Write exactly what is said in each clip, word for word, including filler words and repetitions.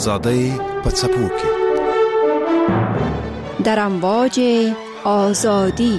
آزاده پڅپوکی در امواج آزادی.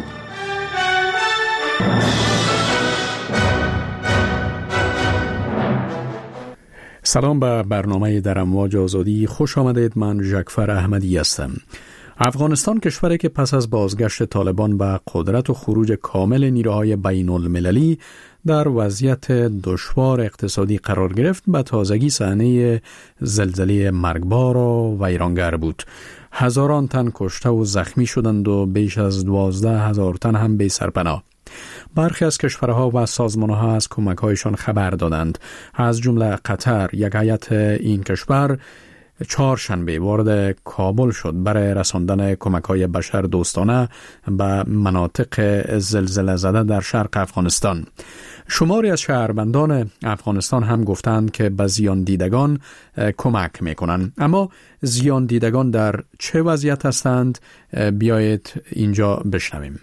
سلام به برنامه در امواج آزادی، خوش آمدید. من ژکفر احمدی هستم. افغانستان کشوری که پس از بازگشت طالبان به قدرت و خروج کامل نیروهای بین المللی در وضعیت دشوار اقتصادی قرار گرفت، به تازگی صحنه زلزله مرگبار و ویرانگر بود. هزاران تن کشته و زخمی شدند و بیش از دوازده هزار تن هم بی سرپناه. برخی از کشورها و سازمانها از کمک‌هایشان خبر دادند. از جمله قطر، یک هیئت این کشور چهارشنبه وارد کابل شد برای رساندن کمک‌های بشر دوستانه به مناطق زلزله زده در شرق افغانستان. شماری از شهروندان افغانستان هم گفتند که به زیان دیدگان کمک میکنند. اما زیان دیدگان در چه وضعیت هستند؟ بیایید اینجا بشنویم.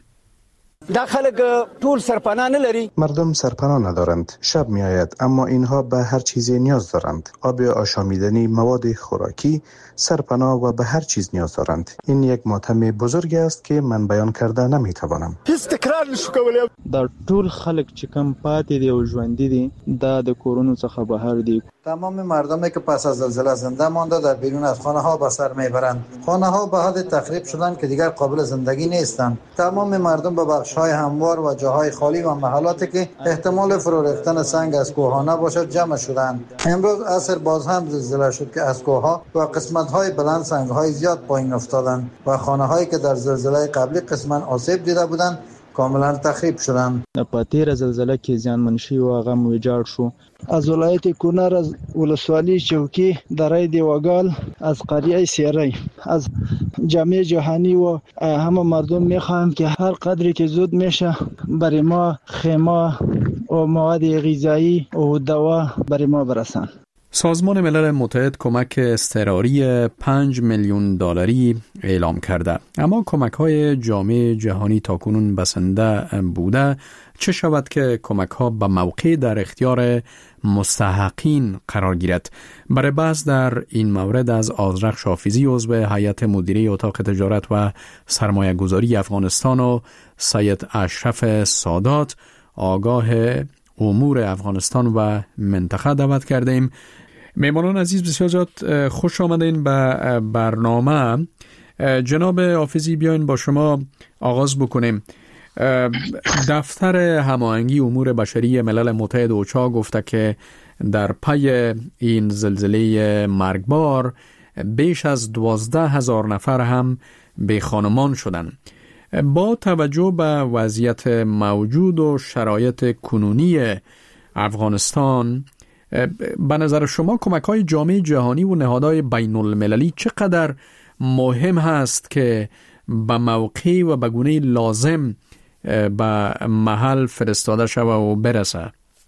دا خلک ټول سرپناه نه لري. مردم سرپناه ندارند. شب می آید اما اینها به هر چیزی نیاز دارند. آب آشامیدنی، مواد خوراکی، سرپناه و به هر چیز نیاز دارند. این یک ماتم بزرگ است که من بیان کرده نمی توانم. هیڅ تکرار نشو کولای. دا ټول خلک چې کم پاتې دي او ژوند دي دا د کورونو څخه بهر دي. تمام مردمی که پس از زلزله زنده مانده در بیرون از خانه ها به سر میبرند. خانه ها به حد تخریب شدند که دیگر قابل زندگی نیستند. تمام مردم به بخش های هموار و جاهای خالی و محلاتی که احتمال فرو ریختن سنگ از کوه نباشد جمع شدند. امروز عصر باز هم زلزله شد که از کوه ها و قسمت های بلند سنگ های زیاد پایین افتادند و خانه هایی که در زلزله قبلی قسما آسیب دیده بودند کاملا تخریب شدند. په تیر زلزله کې زیانمن شوي و هغه ویجاړ شو. از ولایت کنر، از ولسوالی چوکی، درای دیوگال، از قریه سیری، از جامعه جهانی و همه مردم میخواهم که هر قدری که زود میشه برای ما خیمه و مواد غذایی و دوا برای ما برسن. سازمان ملل متحد کمک اضطراری پنج میلیون دلاری اعلام کرده، اما کمک‌های جامعه جهانی تاکنون بسنده بوده. چه شود که کمک‌ها به موقع در اختیار مستحقین قرار گیرد؟ برای بحث در این مورد از آذرخ شافیزی، عضو هیئت مدیره اتاق تجارت و سرمایه گذاری افغانستان، و سید اشرف سادات، آگاه امور افغانستان و منطقه، دعوت کردیم. میمانان عزیز، بسیار زیاد خوش آمدین به برنامه. جناب حافظی، بیاین با شما آغاز بکنیم. دفتر هماهنگی امور بشری ملل متحد اوچا گفته که در پی این زلزله مرگبار بیش از دوازده هزار نفر هم بی خانمان شدند. با توجه به وضعیت موجود و شرایط کنونی افغانستان، به نظر شما کمک‌های جامعه جهانی و نهادهای بین المللی چقدر مهم هست که به موقع و به گونه لازم به محل فرستاده شود و برسه؟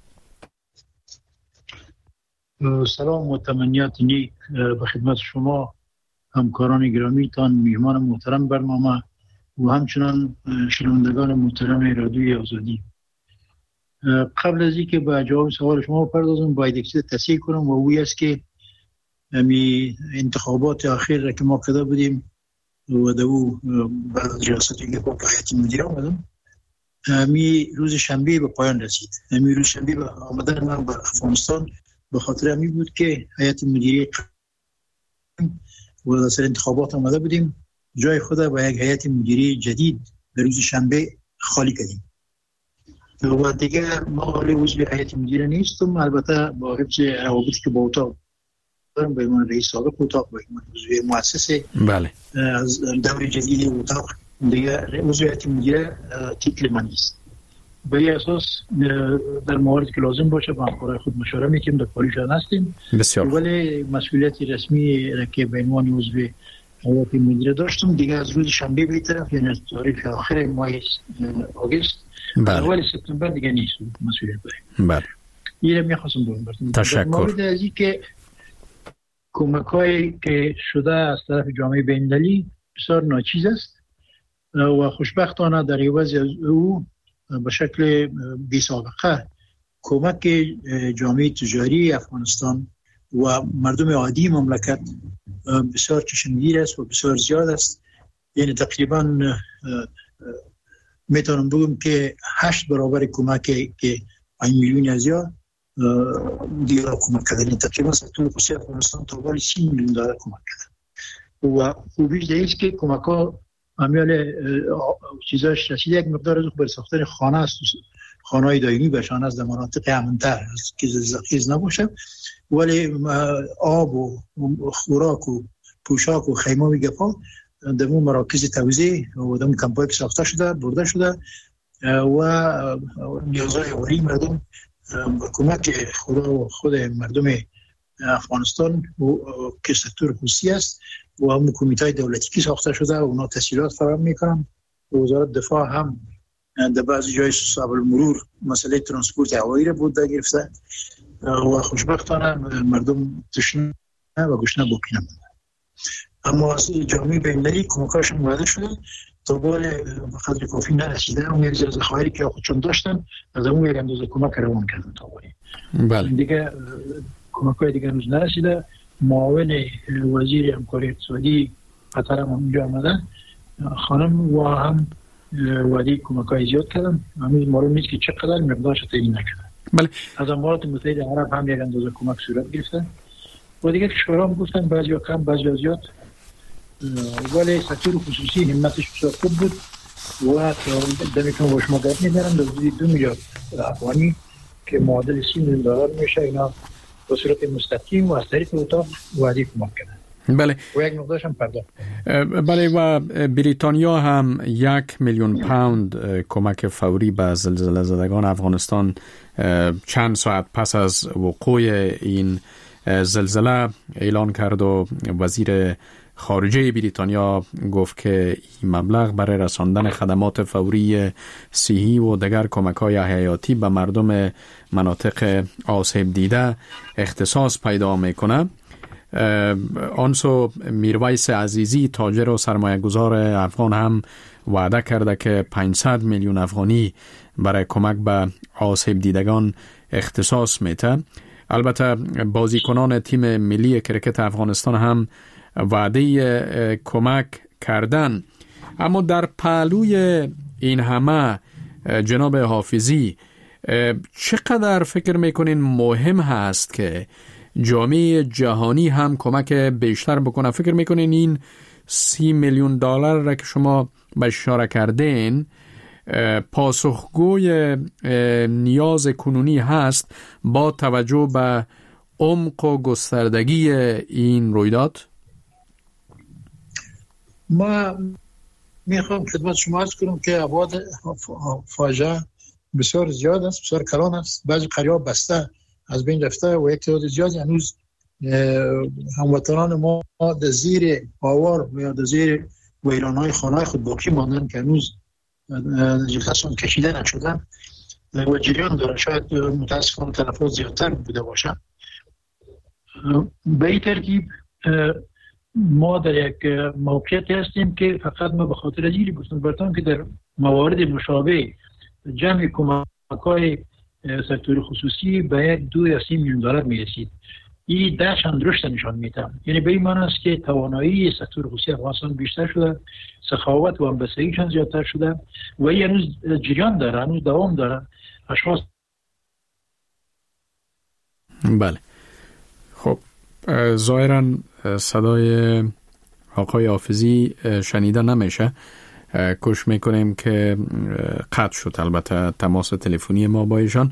سلام و تمنیات نیک به خدمت شما، همکاران گرامیتان، میهمان محترم برنامه و همچنان شنوندگان محترم رادیوی آزادی. قبل از اینکه به جواب سوال شما بپردازم، باید یک چیز تصحیح کنم و اوی است که می انتخابات اخیر را که ما کرده بودیم و دو بعد از ریاست که با هیئت مدیره آمدم، می روز شنبه به پایان رسید. می روز شنبه به آمدن من به افغانستان به خاطر امی بود که هیئت مدیره و در انتخابات آمده بودیم، جای خود با یک هیئت مدیره جدید به روز شنبه خالی کردیم و دیگه ما حالی عضو هیئت مدیره نیستم. البته با حفظ روابطی که با اتاق دارم، به عنوان رئیس سابق اتاق، به عنوان عضو مؤسسه بله از دور جدید اتاق، دیگه عضو هیئت مدیره تیتل من نیست. به این اساس در مواردی که لازم باشه با همکارای خود مشاوره میکنیم، در پالیشان هستیم. بسیار. ولی مسئولیت رسمی که به عنوان عضو هیئت مدیره داشتم دیگه از روز شنبه به طرف، یعنی از تاریخ آخر ماه آگوست اول سپتامبر دیگه نیست مسئولیت داریم. بله. اینو میخواستم بگم. تشکر. در مورد از این که کمک‌هایی که شده از طرف جامعه بین‌المللی بسیار ناچیز است و خوشبختانه در عوض از او به شکل بی سابقه کمک جامعه تجاری افغانستان و مردم عادی مملکت بسیار چشمگیر است و بسیار زیاد است. یعنی تقریبا میتونم بگم که هشت برابر کمکی که پنج میلیون ازیا دیگر کمک کردن. تقریبا سکتور خصوصی افغانستان تا بالای سی میلیون دلار کمک کرد و خوبیش دیگه است که کمک ها امیال چیزاش رسید یک مقدار از بر ساختن خانه است، خانه های دائمی بشان از در مناطق امن‌تر است که زلزله‌خیز نباشه، ولی آب و خوراک و پوشاک و خیمه و گپا در اون مراکز توزیع و در اون کمپایی که ساخته شده برده شده و نیازهای اولیه مردم با کمک خدا و خود مردم افغانستان که سکتور خصوصی است و هم کمیته دولتی که ساخته شده و اونا تسهیلات فراهم میکنن. وزارت دفاع هم در بعضی جای صاحب المرور مسئله ترانسپورت هوایی را بود گرفته و خوشبختانه مردم تشنه و گشنه باقی نمونده. اما از جامعه بین‌المللی کمکاشون وعده شده تا بال به قدر کافی نرسیده. اون یک ذخایر که خودشون داشتن از اون یک اندازه کمک روان کردن تا بال بله دیگه کمک‌های دیگه هنوز نرسیده. معاون وزیر همکاری اقتصادی قطر هم اونجا آمده خانم و هم وعده کمک‌های زیاد کردن. هنوز معلوم نیست که چقدر مقدارش تعیین نکردن. بله از امارات متحده عرب هم یک اندازه کمک صورت گرفته و دیگه کشورها هم گفتن بعضی کم بعضی زیاد، ولی سکتور خصوصی همتش بسیار خوب بود و دمیتون با شما گفت میدارم در دو میلیارد افغانی که معادل سی میلیون دلار میشه اینا به صورت مستقیم و از طریق اتاق وعده کمک کردن. بله و یک نقطه‌اش هم پرداخت. بله و بریتانیا هم یک میلیون پوند کمک فوری به زلزله زدگان افغانستان چند ساعت پس از وقوع این زلزله اعلان کرد و وزیر خارجه بریتانیا گفت که این مبلغ برای رساندن خدمات فوری صحی و دیگر کمک‌های حیاتی به مردم مناطق آسیب دیده اختصاص پیدا میکنه. آنسو میرویس عزیزی تاجر و سرمایه گذار افغان هم وعده کرده که پانصد میلیون افغانی برای کمک به آسیب دیدگان اختصاص میده. البته بازیکنان تیم ملی کرکت افغانستان هم وعده کمک کردن. اما در پهلوی این همه جناب حافظی چقدر فکر میکنین مهم هست که جامعه جهانی هم کمک بیشتر بکنه؟ فکر میکنین این سی میلیون دلار را که شما به اشاره کردین پاسخگوی نیاز کنونی هست با توجه به عمق و گستردگی این رویداد؟ ما میخوام خدمت شما عرض کنم که ابعاد فاجعه بسیار زیاد است، بسیار کلان است. بعضی قریه‌ها بسته از بین رفته و یک تعداد زیادی هنوز هموطنان ما در زیر آوار و یا در زیر ویرانهای خانه‌های خود باقی ماندن که هنوز نجاتشان کشیده نشدن و جریان داره. شاید متاسفانه تلفات زیادتر بوده باشه. به این ترتیب ما در یک موقعیتی هستیم که فقط ما به خاطر ازیری گفتم برتان که در موارد مشابه جمع کمک‌های سکتور خصوصی به یک دو یا سی میلیون دلار میرسید. این ده چند رشد نشان میده. یعنی به این معنی است که توانایی سکتور خصوصی افغانستان بیشتر شده، سخاوت و همبستگیشان زیادتر شده و این هنوز جریان داره، هنوز دوام داره. اشخاص بله خب ظاهراً صدای آقای حافظی شنیده نمیشه. کوشش میکنیم که قطع شد البته تماس تلفنی ما با ایشان.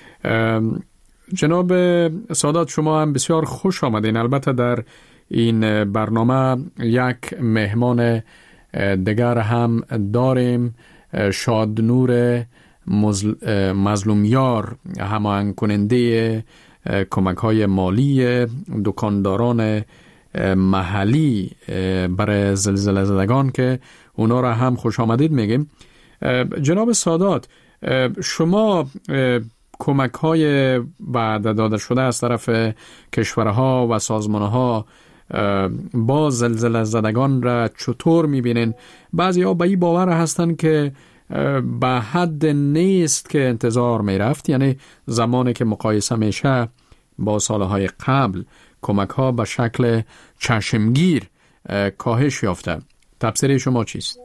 جناب سادات شما هم بسیار خوش آمدین. البته در این برنامه یک مهمان دیگر هم داریم، شادنور مظلومیار، هماهنگ کننده کمک های مالی دکانداران محلی برای زلزله زدگان که اونا را هم خوش آمدید میگیم. جناب سادات شما کمک های وعده داده شده از طرف کشورها و سازمانها با زلزله زدگان را چطور میبینین؟ بعضی ها به این باور هستن که به حد نیست که انتظار میرفت، یعنی زمانی که مقایسه میشه با سالهای قبل کمک ها به شکل چشمگیر کاهش یافته. تفسیر شما چیست؟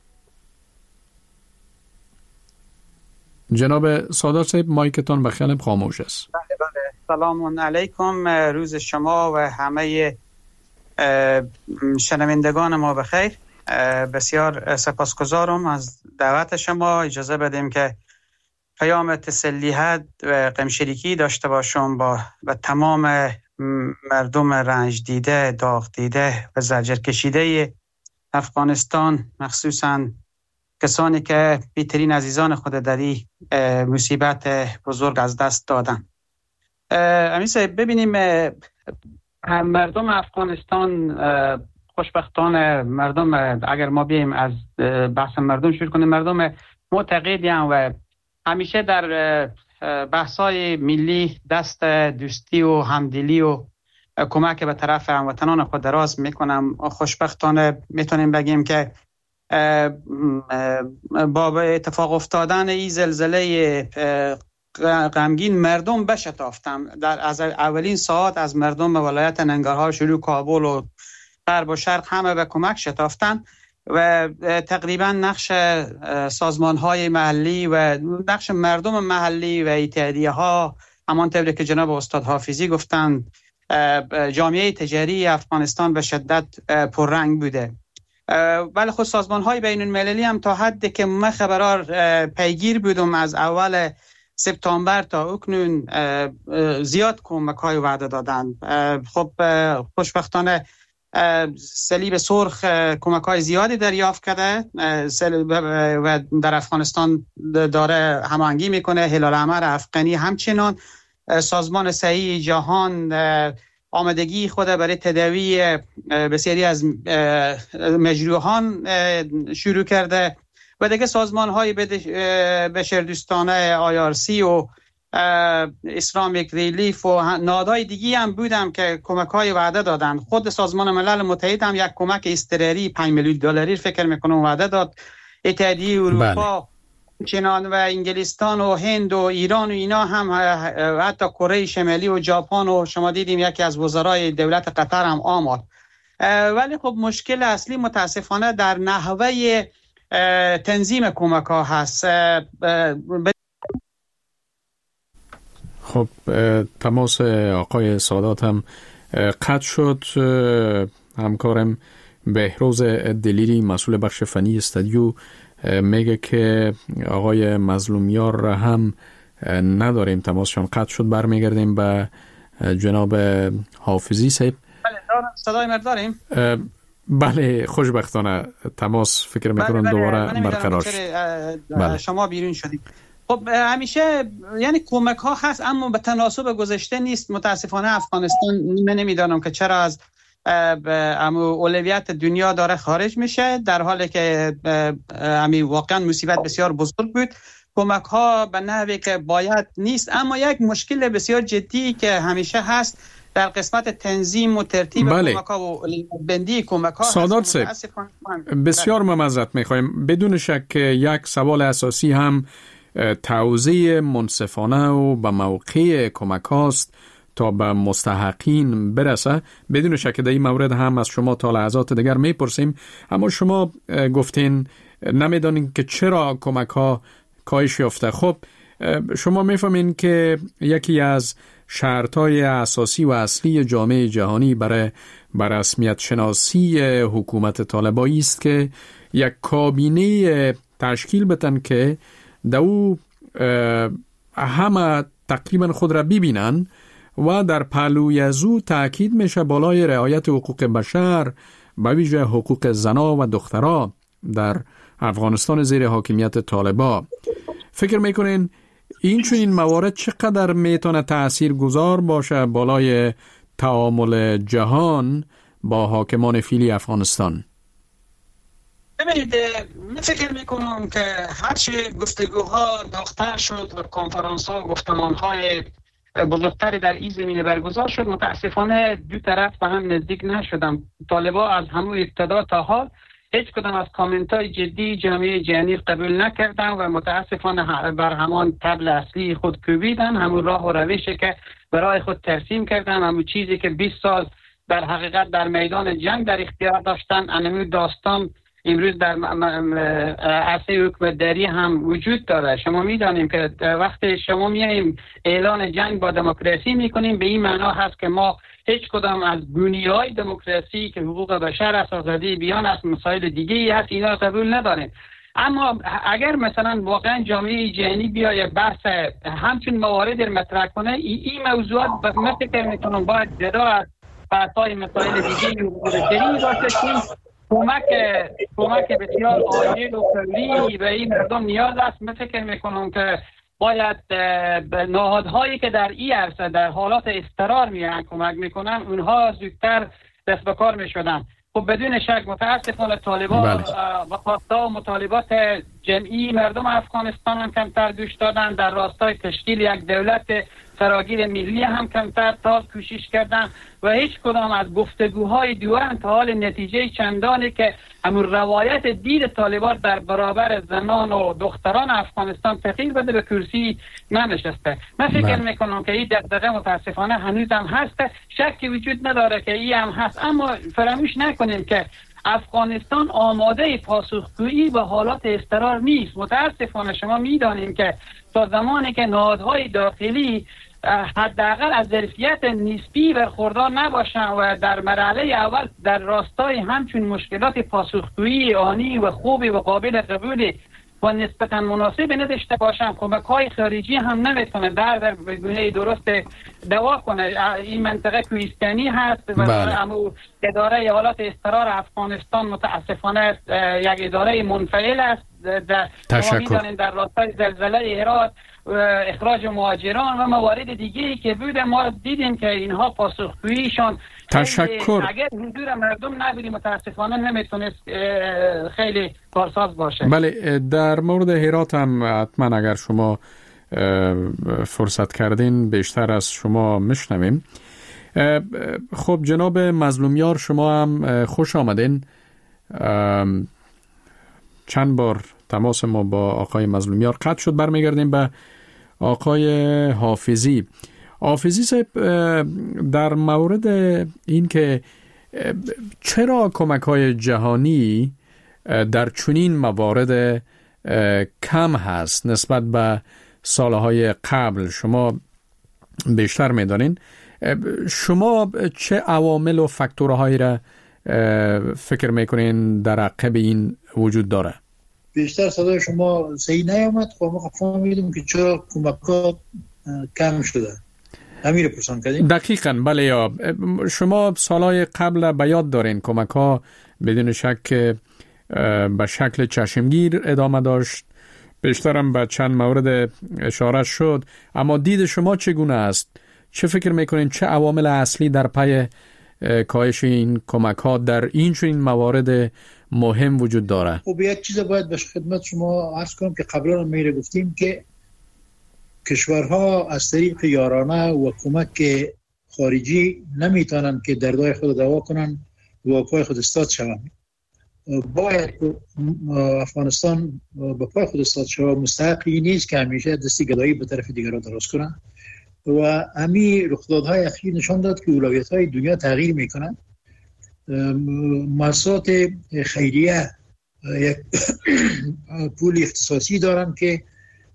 جناب سادات صاحب مایکتان بخیال خاموش است. بله بله. سلام علیکم، روز شما و همه شنوندگان ما بخیر. بسیار سپاسگزارم از دعوت شما. اجازه بدیم که پیام تسلیحت و غمشریکی داشته باشم با و تمام مردم رنج دیده، داغ دیده و زجر کشیده افغانستان، مخصوصاً کسانی که بی‌ترین عزیزان خود در این مصیبت بزرگ از دست دادن. امیسه ببینیم مردم افغانستان، خوشبختانه مردم، اگر ما بیم از بحث مردم شروع کنیم، مردم معتقدی هم و همیشه در بحث‌های ملی دست دوستی و همدلی و کمک به طرف هموطنان خود دراز میکنم. خوشبختانه میتونیم بگیم که با اتفاق افتادن این زلزله غمگین مردم بشتافتم. در از اولین ساعت از مردم ولایت ننگرهار شروع کابل و غرب و شرق همه به کمک شتافتن و تقریبا نقش سازمان‌های محلی و نقش مردم محلی و اتحادیه ها، همانطور که جناب استاد حافظی گفتند، جامعه تجاری افغانستان به شدت پررنگ بوده. ولی خود سازمان‌های بین‌المللی هم تا حدی که من خبرار پیگیر بودم از اول سپتامبر تا اکنون زیاد کمک‌های وعده دادن. خب خوشبختانه صلیب سرخ کمک‌های زیادی دریافت کرده و در افغانستان داره هماهنگی میکنه. هلال احمر افغانی همچنان. سازمان صحی جهان آمادگی خود برای تداوی بسیاری از مجروحان شروع کرده و دیگه سازمان‌های بشردوستانه آی آر سی و اسلامیک ریلیف و نهادهای دیگی هم بودم که کمک‌های وعده دادن. خود سازمان ملل متحد هم یک کمک اضطراری پنج میلیون دلاری فکر میکنم وعده داد. اتحادیه اروپا چنان و انگلستان و هند و ایران و اینا هم، حتی کره شمالی و ژاپن و شما دیدیم یکی از وزرای دولت قطر هم آمد. ولی خب مشکل اصلی متاسفانه در نحوه تنظیم کمک ها هست. خب تماس آقای سادات هم قطع شد. همکارم بهروز دلیری مسئول بخش فنی استودیو میگه که آقای مظلومیار را هم نداریم، تماسشان قطع شد. برمیگردیم به جناب حافظی صاحب. بله صدای مرد داریم؟ بله خوشبختانه تماس فکر میکنم دوباره برقرار شد. بله. شما بیرون شدید. خب همیشه یعنی کمک ها هست اما به تناسب گذشته نیست. متاسفانه افغانستان من نمیدانم که چرا از اما اولویت دنیا داره خارج میشه، در حالی که امی واقعا مصیبت بسیار بزرگ بود. کمک ها به نحوی که باید نیست. اما یک مشکل بسیار جدی که همیشه هست در قسمت تنظیم و ترتیب بله. کمک ها و بندی کمک ها. سادات صاحب بسیار ممزت میخوایم. بدون شک یک سوال اساسی هم توزیع منصفانه و به موقع کمک هاست تا به مستحقین برسه. بدون شک در این مورد هم از شما تا لحظات دیگر میپرسیم. اما شما گفتین نمیدانین که چرا کمک ها کاهش یافته. خب شما میفهمین که یکی از شرطهای اساسی و اصلی جامعه جهانی برای بررسمیت شناسی حکومت طالبانی است که یک کابینه تشکیل بدن که دو همه تقریبا خود را ببینن و در پهلوی از او تأکید میشه بالای رعایت حقوق بشر، به ویژه حقوق زنا و دخترها در افغانستان زیر حاکمیت طالبان. فکر میکنین این چون این موارد چقدر میتونه تأثیر گذار باشه بالای تعامل جهان با حاکمان فعلی افغانستان؟ ببینید من فکر میکنم که هرچی گفتگوها داغ‌تر شد و کنفرانس ها و گفتمان های بزرگتری در این زمینه برگزار شد، متاسفانه دو طرف به هم نزدیک نشدن. طالبان از همون ابتدا تا حال هیچ کدام از کامنت های جدی جامعه جهانی قبول نکردن و متاسفانه بر همان طبل اصلی خود کوبیدن، همون راه و روشی که برای خود ترسیم کردن، همون چیزی که بیست سال در حقیقت در میدان جنگ در اختیار داشتن. انمی داستان امروز در عرصه حکومتداری هم وجود داره. شما میدانیم که وقتی شما میاییم اعلان جنگ با دموکراسی میکنیم، به این معنا هست که ما هیچ کدام از بنیه‌های دموکراسی که حقوق بشر است، آزادی بیان است، مسائل دیگه‌ای هست، اینا قبول نداریم. اما اگر مثلا واقعا جامعه جهانی بیاید بحث همچون موارد مطرح کنه، این ای موضوعات من فکر میکنم باید جدا از بحث‌های مسائل دیگه حقوق بشری باشه که کمک کمک بسیار عاجل و فوری به این مردم نیاز است. من فکر میکنم که باید نهادهایی که در این عرصه در حالات اضطرار میان کمک میکنن، اونها زودتر دست به کار میشدن. خب بدون شک متاسفانه طالبان و خواسته و مطالبات جمعی مردم افغانستان هم کمتر گوش دادن، در راستای تشکیل یک دولت فراگیر ملی هم کمتر تا کوشش کردن و هیچ کدام از گفتگوهای دوام تا حال نتیجه چندانی که همون روایت دید طالبان در برابر زنان و دختران افغانستان تغییر بده به کرسی ننشسته. من فکر میکنم که این دغدغه متاسفانه هنوز هم هست، شکی وجود نداره که این هم هست. اما فراموش نکنیم که افغانستان آماده پاسخگویی به حالات اضطرار نیست. متاسفانه شما میدانیم که تا زمانی که نهادهای داخلی حداقل از ظرفیت نسبی برخوردار نباشن و در مرحله اول در راستای همچون مشکلات پاسخگویی آنی و خوبی و قابل قبولی و نسبتا مناسب نداشته باشن، کمک‌های خارجی هم نمیتونه در در به گونه درست دوا کنه. این منطقه کوهستانی هست و اما اداره حالات اضطرار افغانستان متاسفانه یک اداره منفعل است. تشکر. در راستای زلزله هرات اخراج مهاجران و موارد دیگه‌ای که بود، ما دیدیم که اینها پاسخگوییشان تشکر. اگر حضور مردم نبودی متاسفانه نمیتونست خیلی کارساز باشه. بله، در مورد هرات هم حتما اگر شما فرصت کردین بیشتر از شما میشنویم. خب جناب مظلومیار، شما هم خوش آمدین. چند بار تماس ما با آقای مظلومیار قطع شد، برمیگردیم به آقای حافظی. حافظی صاحب، در مورد این که چرا کمک‌های جهانی در چنین موارد کم هست نسبت به سالهای قبل، شما بیشتر میدانین، شما چه عوامل و فاکتورهایی را فکر میکنین در عقب این وجود داره؟ بیشتر صدای شما صحیح نیامد. خب ما فهمیدیم که چرا کمک‌ها کم شده، همین رو پرسان کردیم. دقیقاً بله. یا شما سالهای قبل به یاد دارین کمک‌ها بدون شک به شکل چشمگیر ادامه داشت، بیشترم به چند مورد اشاره شد، اما دید شما چگونه است؟ چه فکر میکنین چه عوامل اصلی در پی کاهش این کمک‌ها در این چنین موارد مهم وجود داره؟ خب یک چیز باید به خدمت شما عرض کنم که قبلا میره گفتیم که کشورها از طریق یارانه و کمک خارجی نمیتونن که دردهای خود دوا کنن و پای خود استاد شوند. باید افغانستان به پای خود استاد شود، مستحقی نیست که همیشه دستی گدایی به طرف دیگران دراز کنن و همین رخدادهای اخیر نشان داد که اولویت‌های دنیا تغییر میکنن. مؤسسات خیریه یک پول اختصاصی دارن که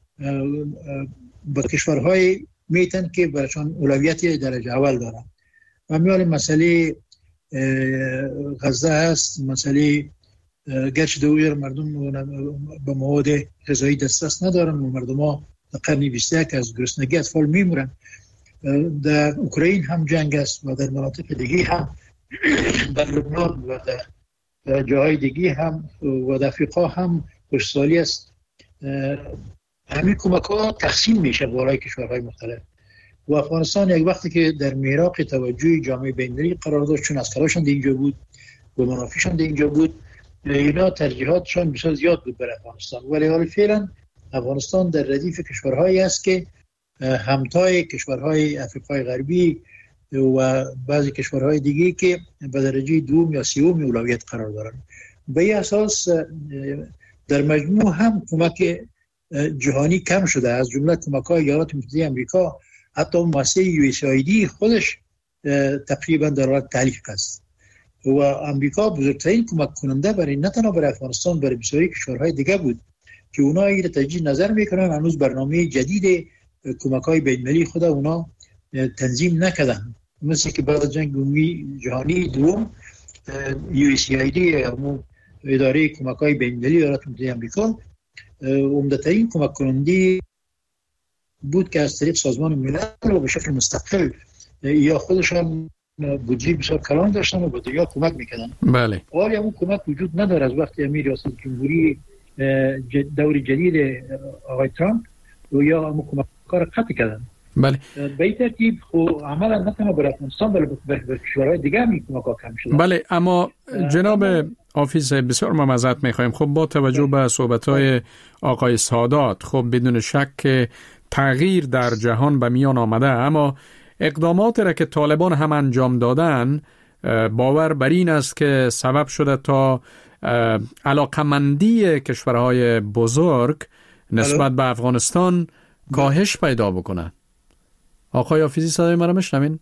به کشورهای میتن که برایشان اولویت درجه اول دارن. و میال مسئله غزه هست، مسئله گرچه دویر مردم به مواد غذایی دسترس ندارن و مردم ها در قرن بیست و یک از گرسنگی اطفال میمورن. در اوکراین هم جنگ است و در مناطق دیگه هم، در لبنان و در جاهای دیگه هم و در افریقا هم خوشسالی است. همین کمک ها تقسیم میشه بالای کشورهای مختلف و افغانستان یک وقتی که در میراق توجه جامعه بین‌المللی قرار داشت، چون اسکراشون در اینجا بود و منافعشون در اینجا بود، اینا ترجیحاتشون بسیار زیاد بود برای افغانستان. ولی حالا فعلا افغانستان در ردیف کشورهایی است که همتای کشورهای افریقای غربی و بعضی کشورهای دیگه که به درجه دوم یا سوم اولویت قرار دارن. به این اساس در مجموع هم کمک جهانی کم شده، از جمله کمک‌های ایالات متحده آمریکا حتی مؤسسه یو اس ای دی خودش تقریبا در حال تعلیق است و امریکا بزرگترین کمک کننده برای نه تنها برای افغانستان برای بسیاری کشورهای دیگه بود که اونا این تجدید نظر میکنن. هنوز برنامه جدید کمک‌های بین‌المللی خود اونا تنظیم نکردن، مثل که بعد از جنگ جهانی دوم یو اس ای دی یا اداره کمک‌های بین‌المللی ایالات متحده آمریکا عمده‌ترین کمک کننده بود که از طریق سازمان ملل و به شکل مستقل یا خودشان بودجه بسیار کلان داشتن و به دیگر کمک میکردن. بله. ولی اون کمک وجود نداره از وقتی امیر ریاست جمهوری دور جدید آقای ترامپ و یا اون کمک کار قطع کردن. بله. به این ترتیب خب عملا نه تنها برای افغانستان بلکه به کشورهای دیگه هم کمک ها کم شده. بله، اما جناب حافظ بسیار ما معذرت میخوایم. خب با توجه به صحبت‌های آقای سادات، خب بدون شک تغییر در جهان به میان آمده، اما اقداماتی را که طالبان هم انجام دادن باور بر این است که سبب شده تا علاقمندی کشورهای بزرگ نسبت به افغانستان کاهش پیدا بکنه. آقای حافظی صدای مرا میشنوین؟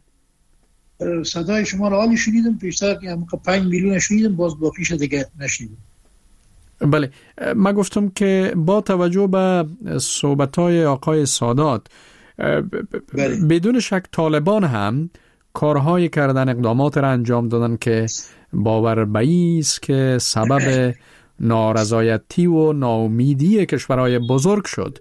صدای شما را حالی شنیدم، پیشتر که پنج میلیون شنیدم، باز با پیش دیگه نشنیدم. بله، من گفتم که با توجه به صحبت‌های آقای سادات بله. بدون شک طالبان هم کارهایی کردن، اقدامات را انجام دادن که باور به این است که سبب نارضایتی و ناامیدی کشورهای بزرگ شد.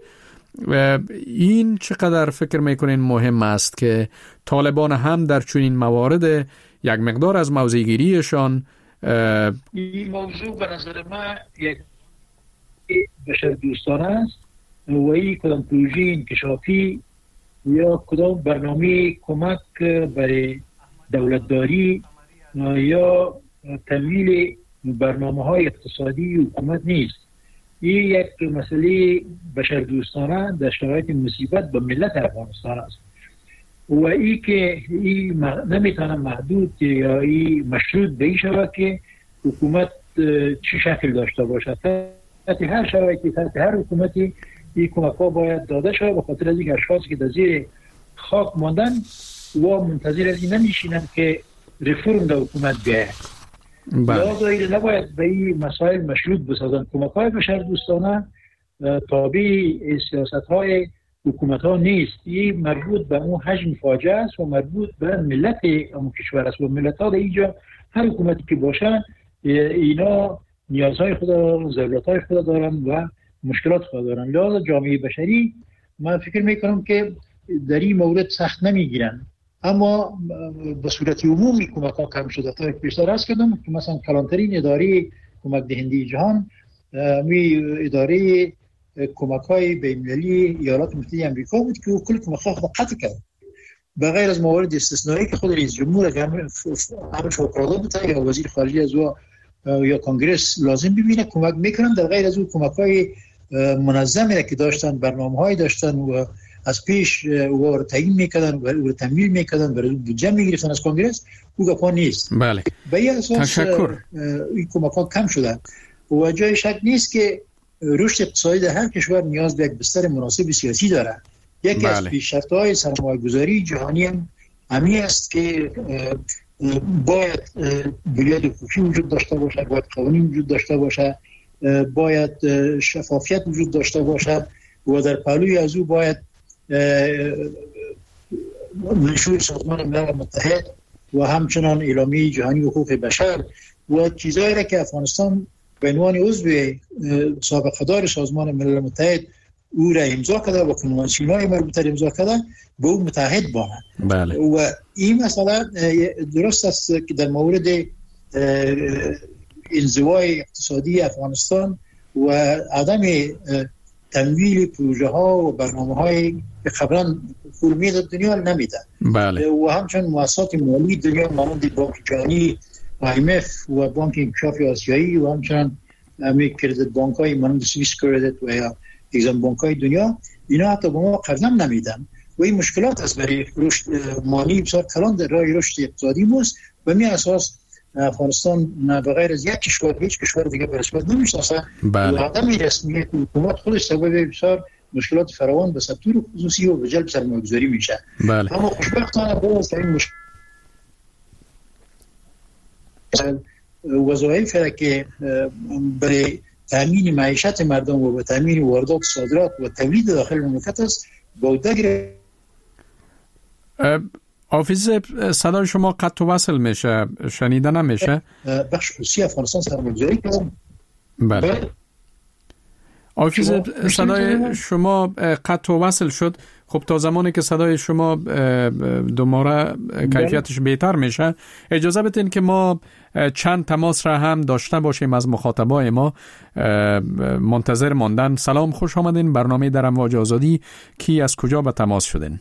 این چقدر فکر میکنین مهم است که طالبان هم در چنین موارد یک مقدار از موضع‌گیریشان این موضوع به نظر من یک بشر دوستانه است و این کدام پروژه انکشافی یا کدام برنامه کمک برای دولتداری یا تمویل برنامه های اقتصادی حکومت نیست. این یک مسئله بشر دوستانه در شرایط مصیبت به ملت افغانستان است و این که این نمیتونه محدود یا این مشروط به این شود که حکومت چه شکل داشته باشد. تحت هر شرایطی، تحت هر حکومتی این کمک ها باید داده شود، به خاطر از اینکه اشخاصی که در زیر خاک ماندن و منتظر از این نمیشینند که رفرم در حکومت بیاید. لذا این نباید به این مسائل مشروط بسازند. کمک های بشر دوستانه تابع سیاست های حکومت ها نیست. این مربوط به اون حجم فاجعه است و مربوط به ملت اون کشور است و ملت ها در اینجا هر حکومتی که باشن اینا نیازهای خود دارن، ضرورتهای خود دارن و مشکلات خود دارن. لذا جامعه بشری من فکر میکنم که در این مورد سخت نمیگیرن، اما به صورت عمومی کمک ها کم شده. تا پیشتر عرض کردم که مثلا کلانترین اداره کمک دهنده جهان می اداره کمک های بین‌المللی ایالات متحده آمریکا بود که کل کمک ها خود قطع کرد به غیر از موارد استثنایی که خود رئیس جمهور همش فوق‌العاده بوده یا وزیر خارجه از او یا کنگرس لازم ببینه کمک میکنن. در غیر از اون کمک های منظمی که داشتن، برنامه های داشتن و از پیش او رو تعیین میکردن و او رو تمویل میکردن، برای بودجه میگرفتن از کنگرس، او گپا نیست. بله. به این اساس تشکر. این کمک ها کم شدن و جای شک نیست که رشد اقتصادی در هر کشور نیاز به یک بستر مناسب سیاسی داره. یکی بله. از پیشرفت‌های سرمایه‌گذاری جهانی هم همین است که باید بنیاد حقوقی وجود داشته باشه، باید قوانین وجود داشته باشه، باید شفافیت وجود داشته باشه و در پهلوی از او باید منشور سازمان ملل متحد و همچنان اعلامیه جهانی حقوق بشر و چیزایی را که افغانستان به عنوان عضو سابقه دار سازمان ملل متحد او را امضا کرده و کنوانسیون‌های مربوطه را امضا کرده به او متحد باشد. بله. و این مسئله درست است که در مورد انزوای اقتصادی افغانستان و عدم تمویل پروژه ها و برنامه های که قبلا فرمی دنیا نمیده. بله. و همچنین مؤسسات مالی دنیا مانند بانک جهانی، آی ام اف و بانک انکشاف آسیایی و همچنین همین کردیت بانک های مانند سوئیس کردیت و یا اگزیم بانک های دنیا، اینا حتی به ما قرض هم نمیدن و این مشکلات است برای رشد مالی بسیار کلان در راه رشد اقتصادی موست. و می اساس افغانستان به غیر از یک کشور هیچ کشور دیگه به رسمیت نمیشناسه. بله. و عدم رسمیت حکومت خودش سبب بسیار مشکلات فراوان به سکتور خصوصی و به جلب سرمایه‌گذاری میشه. بله. اما خوشبختانه باز این مشکل وظایف که برای تامین معیشت مردم و به تامین واردات و صادرات و تولید داخل مملکت است بوده. حافظ صدای شما قطع و وصل میشه، شنیده نمیشه. بخش خصوصی افغانستان سرمایه‌گذاری کردن. بله. حافظ صدای شما قطع و وصل شد. خب تا زمانی که صدای شما دوباره کیفیتش بهتر میشه اجازه بدین که ما چند تماس را هم داشته باشیم از مخاطبای ما. منتظر ماندن. سلام، خوش آمدین. برنامه در امواج آزادی. کی از کجا به تماس شدین؟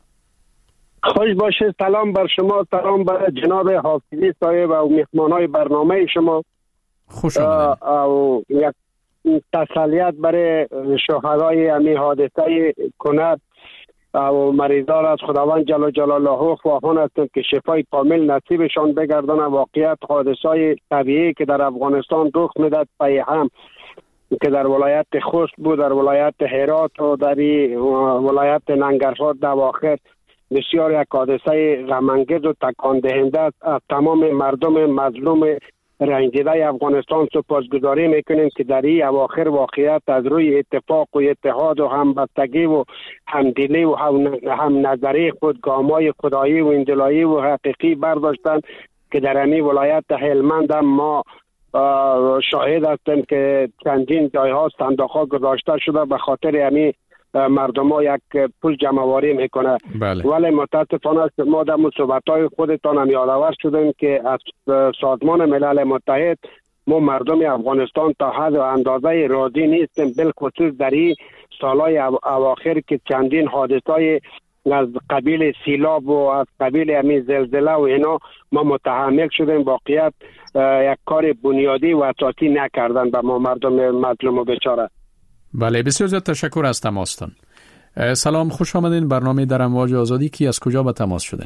خوش باشه. سلام بر شما، سلام بر جناب حافظی صاحب و مهمانای برنامه شما. خوش آمدین. او یک تسلیت برای شهدای امی حادثه کنر و مریضان از خداوند جل جلاله خواهان هستند که شفای کامل نصیبشان بگردن. واقعیت حادثه طبیعی که در افغانستان رخ میداد پای هم که در ولایت خوست بود، در ولایت هرات و در ولایت ننگرهار در آخر بسیار یک حادثه غم‌انگیز و تکان دهنده است. از تمام مردم مظلوم رنجیده افغانستان سپاسگزاری میکنیم که در این اواخر واقعیت از روی اتفاق و اتحاد و همبستگی و همدلی و هم نظری خود گامای خدایی و اندلایی و حقیقی برداشتن که در امی ولایت هلمند هم ما شاهد هستیم که چندین جایها صندوق‌ها گذاشته شده به خاطر امی مردم ها یک پول جمعواری میکنه. بله. ولی متاسفانه ما در صحبت‌های خودتان هم یادآور شدیم که از سازمان ملل متحد ما مردم افغانستان تا حد و اندازه راضی نیستیم، بالخصوص در این سالهای اواخر که چندین حادثه از قبیل سیلاب و از قبیل همین زلزله و اینا ما متحمل شدیم. واقعیت یک کار بنیادی و اساسی نکردن به ما مردم مظلوم و بیچاره. بله، بسیار زیاد تشکر از تماستان. سلام، خوش آمدین. برنامه در امواج آزادی. کی از کجا به تماس شدین؟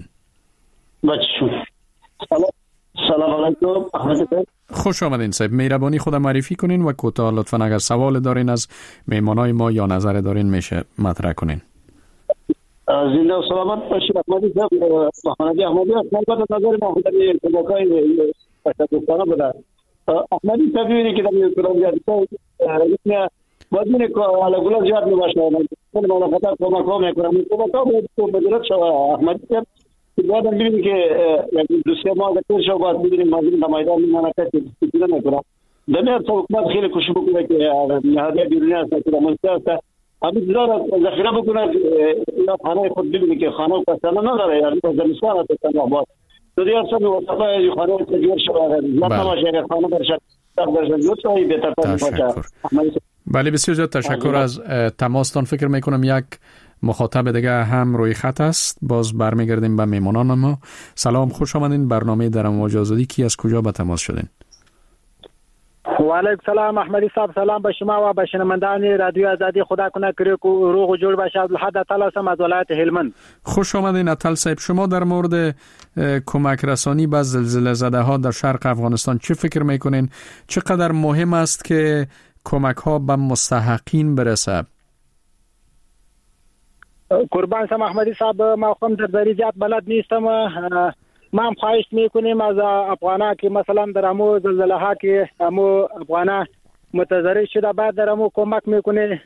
سلام سلام علیکم. خوش آمدین صاحب. مهربانی خود معرفی کنین و کوتاه لطفا اگر سوال دارین از مهمانای ما یا نظر دارین میشه مطرح کنین. زنده و سلامت باشید. احمدی صاحب، محمدی احمدی خدمت نظر ما در کمک‌های تشکرانه بوده. احمدی صاحب می‌بینی که در کلام بدون که علاقه زیاد میباشه من ملاقات کمک میکنم کمک تو بدرت شو احمدی صاحب که بعد میبینیم که یک دو سه ماه دیگه شو بعد میبینیم مازین در میدان میمونه که استفاده میکنه. دنیا تو حکومت خیلی کوشش بکنه که نهادهای بیرونی هست که منطقه است ابی داره ذخیره بکنه یا خانه خود ببینه که خانه کسانه نداره یعنی زمستان است که ما تو دیگه اصلا وقتی خانه تجربه شو نه تماشای خانه برشت درش جو تو بهتر باشه. بله، بسیار زیاد تشکر از تماستان. فکر میکنم یک مخاطب دیگه هم روی خط است. باز برمیگردیم به میمانان ما. سلام، خوش آمدین. برنامه در امواج آزادی. کی از کجا به تماس شدین؟ و علیکم سلام احمدی صاحب. سلام به شما و به شنوندگان رادیو آزادی. خدا کنه که روغ و جور باشه. عبدالحد اطل هستم از ولایت هلمند. خوش آمدین اطل صاحب. شما در مورد کمک رسانی به زلزله زده ها در شرق افغانستان چه فکر میکنین؟ چقدر مهم است که کمک ها به مستحقین برسه؟ قربان شم احمدی صاحب، ما خودم در ذری زیاد بلد نیستم. ما هم خواهش میکنیم از افغانا که مثلا در امو زلزله ها که امو افغانا متضرر شده بعد در امو کمک میکنه.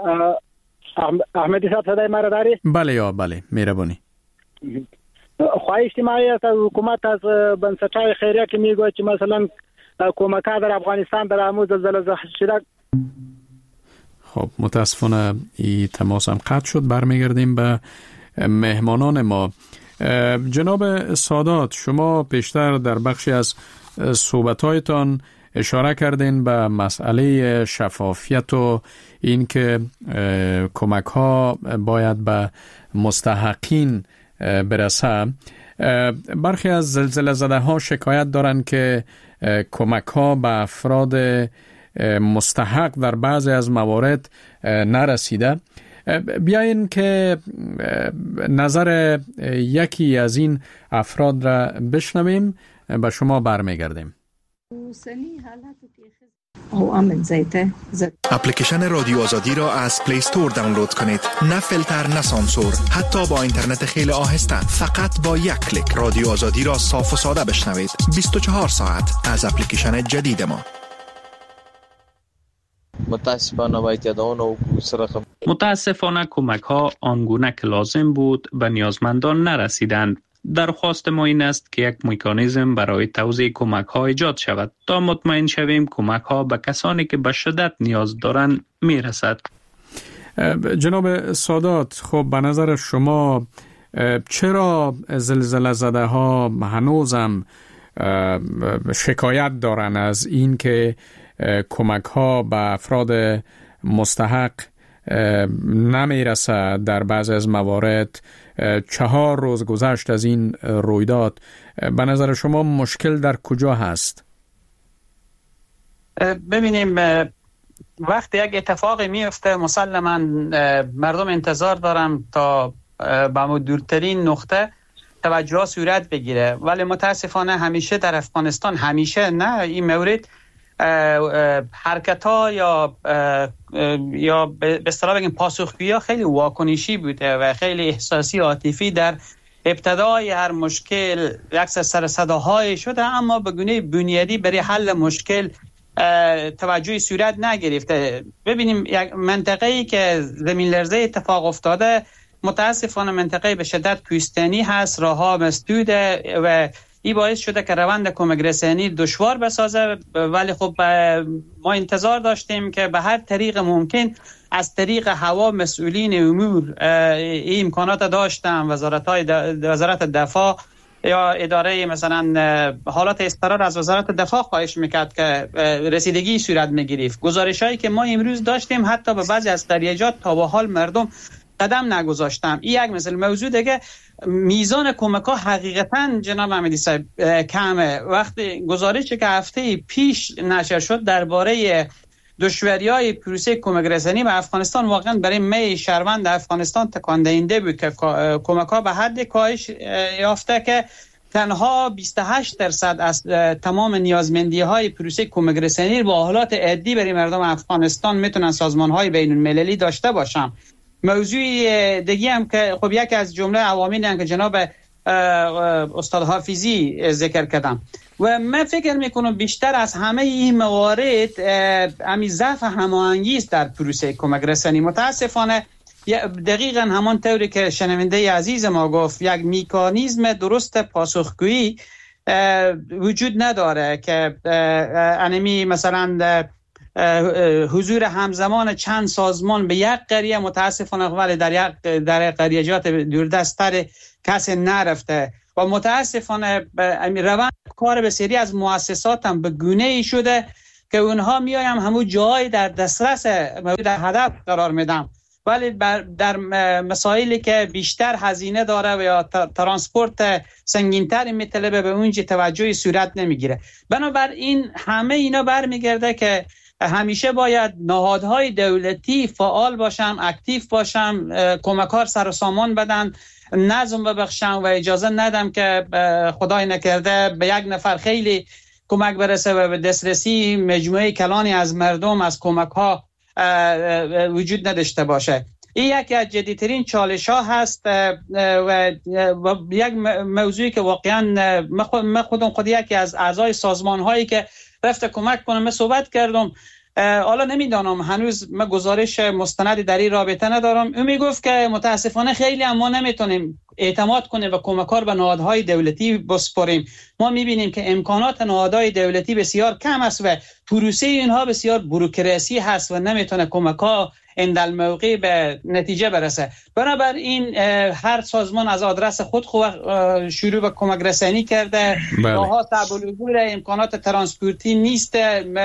احمدی صاحب صدای مرا داری؟ بله یا بله، مهربانی. خواهش ما است از حکومت از بنسټ‌های خیریه که میگه چې مثلا کمک ها در افغانستان در امو زلزله شده. خب متاسفانه این تماس هم قطع شد. برمیگردیم به مهمانان ما. جناب سادات، شما پیشتر در بخشی از صحبت‌هایتان اشاره کردین به مسئله شفافیت و این که کمک ها باید به مستحقین برسه. برخی از زلزله زده ها شکایت دارند که کمک ها به افراد مستحق در بعضی از موارد نرسیده. بیاین که نظر یکی از این افراد را بشنویم. به شما برمیگردیم. اپلیکیشن رادیو آزادی را از پلی استور دانلود کنید. نه فیلتر نه سانسور، حتی با اینترنت خیلی آهسته. فقط با یک کلیک رادیو آزادی را صاف و ساده بشنوید. بیست و چهار ساعت از اپلیکیشن جدید ما. متاسفانه باید یادآن و رقم متاسفانه کمک ها آنگونه که لازم بود به نیازمندان نرسیدند. درخواست ما این است که یک مکانیزم برای توزیع کمک ها ایجاد شود تا مطمئن شویم کمک ها به کسانی که به شدت نیاز دارند می رسد. جناب سادات، خب به نظر شما چرا زلزله زده ها هنوزم شکایت دارن از این که کمک ها به افراد مستحق نمی رسد؟ در بعضی از موارد چهار روز گذشت از این رویداد. به نظر شما مشکل در کجا هست؟ ببینیم وقتی یک اتفاقی میفته مسلما مردم انتظار دارن تا به دورترین نقطه توجه صورت بگیره، ولی متاسفانه همیشه در افغانستان، همیشه نه، این مورد حرکت ها یا یا به اصطلاح بگیم پاسخگویی ها خیلی واکنشی بوده و خیلی احساسی عاطفی در ابتدای هر مشکل یک سر صداهای شده، اما به گونه بنیادی برای حل مشکل توجهی صورت نگرفته. ببینیم یک منطقه‌ای که زمین لرزه اتفاق افتاده متاسفانه منطقه به شدت کوهستانی هست، راهها مسدوده و این باعث شده که روند کمک رسانی دشوار بسازه، ولی خب ما انتظار داشتیم که به هر طریق ممکن از طریق هوا مسئولین امور این امکانات داشتن. وزارت های وزارت دفاع یا اداره مثلا حالات اضطرار از وزارت دفاع خواهش میکرد که رسیدگی صورت میگرفت. گزارش هایی که ما امروز داشتیم حتی به بعضی از قریجات تا به حال مردم قدم نگذاشتم. این یک مثل موضوع دیگه، میزان کمک ها حقیقتا جناب احمدی صاحب کمه. وقتی گزارشی که هفته پیش نشر شد درباره دشواری‌های پروسه کمک رسانی به افغانستان واقعا برای می شهروند افغانستان تکان دهنده بود که کمک ها به حد کاهش یافته که تنها بیست و هشت درصد از تمام نیازمندی های پروسه کمک رسانی با حالات عادی برای مردم افغانستان میتونن سازمان های بین المللی داشته باشن. موضوع دیگه هم که خب یکی از جمله عواملی هم که جناب استاد حافظی ذکر کردم و من فکر میکنم بیشتر از همه این موارد امی ضعف هماهنگی است در پروسه کمک رسانی. متاسفانه دقیقاً همان طوری که شنونده عزیز ما گفت یک مکانیزم درست پاسخگویی وجود نداره که انمی مثلا حضور همزمان چند سازمان به یک قریه متاسفانه ولی در یک در قریجات دوردست‌تر کسی نرفته و متاسفانه روند کار بسیاری از مؤسسات هم به گونه‌ای شده که اونها میایم همون جای در دسترس مورد هدف قرار میدن، ولی در مسائلی که بیشتر هزینه داره و یا ترانسپورت سنگین‌تر میطلبه به اونجا توجهی صورت نمیگیره. بنابراین همه اینا برمیگرده که همیشه باید نهادهای دولتی فعال باشن، اکتیو باشن، کمکار سر و سامان بدن، نظم ببخشن و اجازه ندم که خدای نکرده به یک نفر خیلی کمک برسه و به دسترسی مجموعه کلانی از مردم از کمک ها وجود نداشته باشه. این یکی از جدیترین چالش ها هست و یک موضوعی که واقعا من خودم خود یکی از اعضای سازمان هایی که رفته کمک کنم من صحبت کردم، حالا نمیدانم هنوز من گزارش مستندی در این رابطه ندارم. اون میگفت که متاسفانه خیلی هم ما نمیتونیم اعتماد کنیم و کمکار به نهادهای دولتی بسپاریم. ما میبینیم که امکانات نهادهای دولتی بسیار کم است و پروسه اینها بسیار بوروکراسی هست و نمیتونه کمک‌ها اندل موقع به نتیجه برسه. بنابراین هر سازمان از آدرس خود شروع به کمک رسانی کرده، راه‌ها صعب العبور، امکانات ترانسپورتی نیست،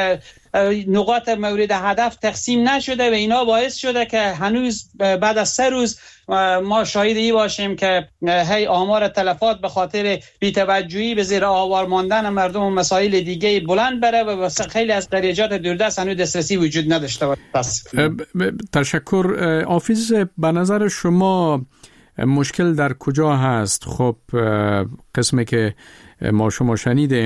نقاط مورد هدف تقسیم نشده و اینا باعث شده که هنوز بعد از سه روز ما شاهد ای باشیم که هی آمار تلفات به خاطر بی‌توجهی به زیر آوار ماندن مردم و مسائل دیگه بلند بره و خیلی از قریجات دوردست هنوز دسترسی وجود نداشته باشه. تشکر. حافظ، به نظر شما مشکل در کجا هست؟ خب قسمی که ما شما شنیدیم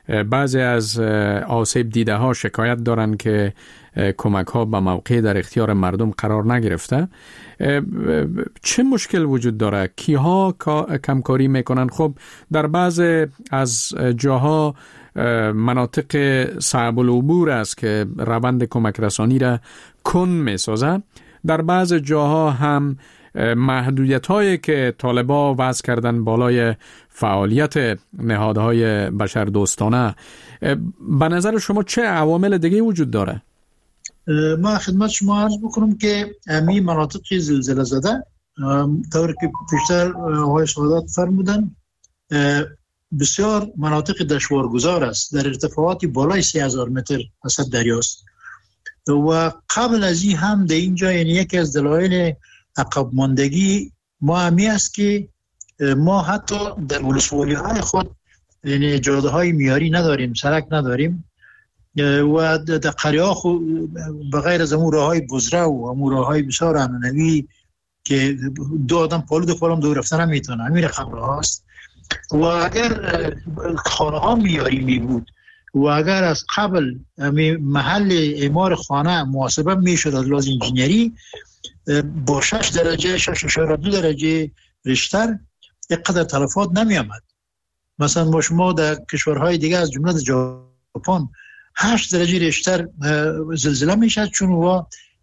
بعضی از آسیب دیده ها شکایت دارند که کمک ها به موقع در اختیار مردم قرار نگرفته. چه مشکل وجود داره؟ کیها کمکاری میکنن؟ خب در بعض از جاها مناطق صعب العبور است که روند کمک رسانی را کند میسازه. در بعض جاها هم محدودیت هایی که طالبا وضع کردن بالای فعالیت نهادهای بشردوستانه، به نظر شما چه عوامل دیگه وجود داره؟ ما خدمت شما عرض بکنم که امی مناطق زلزله زده طور که پیشتر آقای سعادت فرمودن بسیار مناطق دشوارگذار است، در ارتفاعات بالای سی هزار متر وسط دریاست و قبل از این هم در اینجا یعنی یکی از دلایل عقب ماندگی ما همی است که ما حتی در ولسوالی های خود یعنی جاده های میاری نداریم، سرک نداریم و در قریه ها بغیر از امور راه های بزرگ و امور راه های بسیار عنعنوی که دو آدم پالو دو پالم دو رفتن هم میتونه همین رقم راه هست و اگر خانه ها میاری می بود و اگر از قبل محل اعمار خانه محاسبه میشد از لحاظ انجینیری با شش درجه شش اشاره دو درجه ریشتر اینقدر تلفات نمی آمد. مثلا با شما در کشورهای دیگه از جمله ژاپن هشت درجه ریشتر زلزله میشد چون و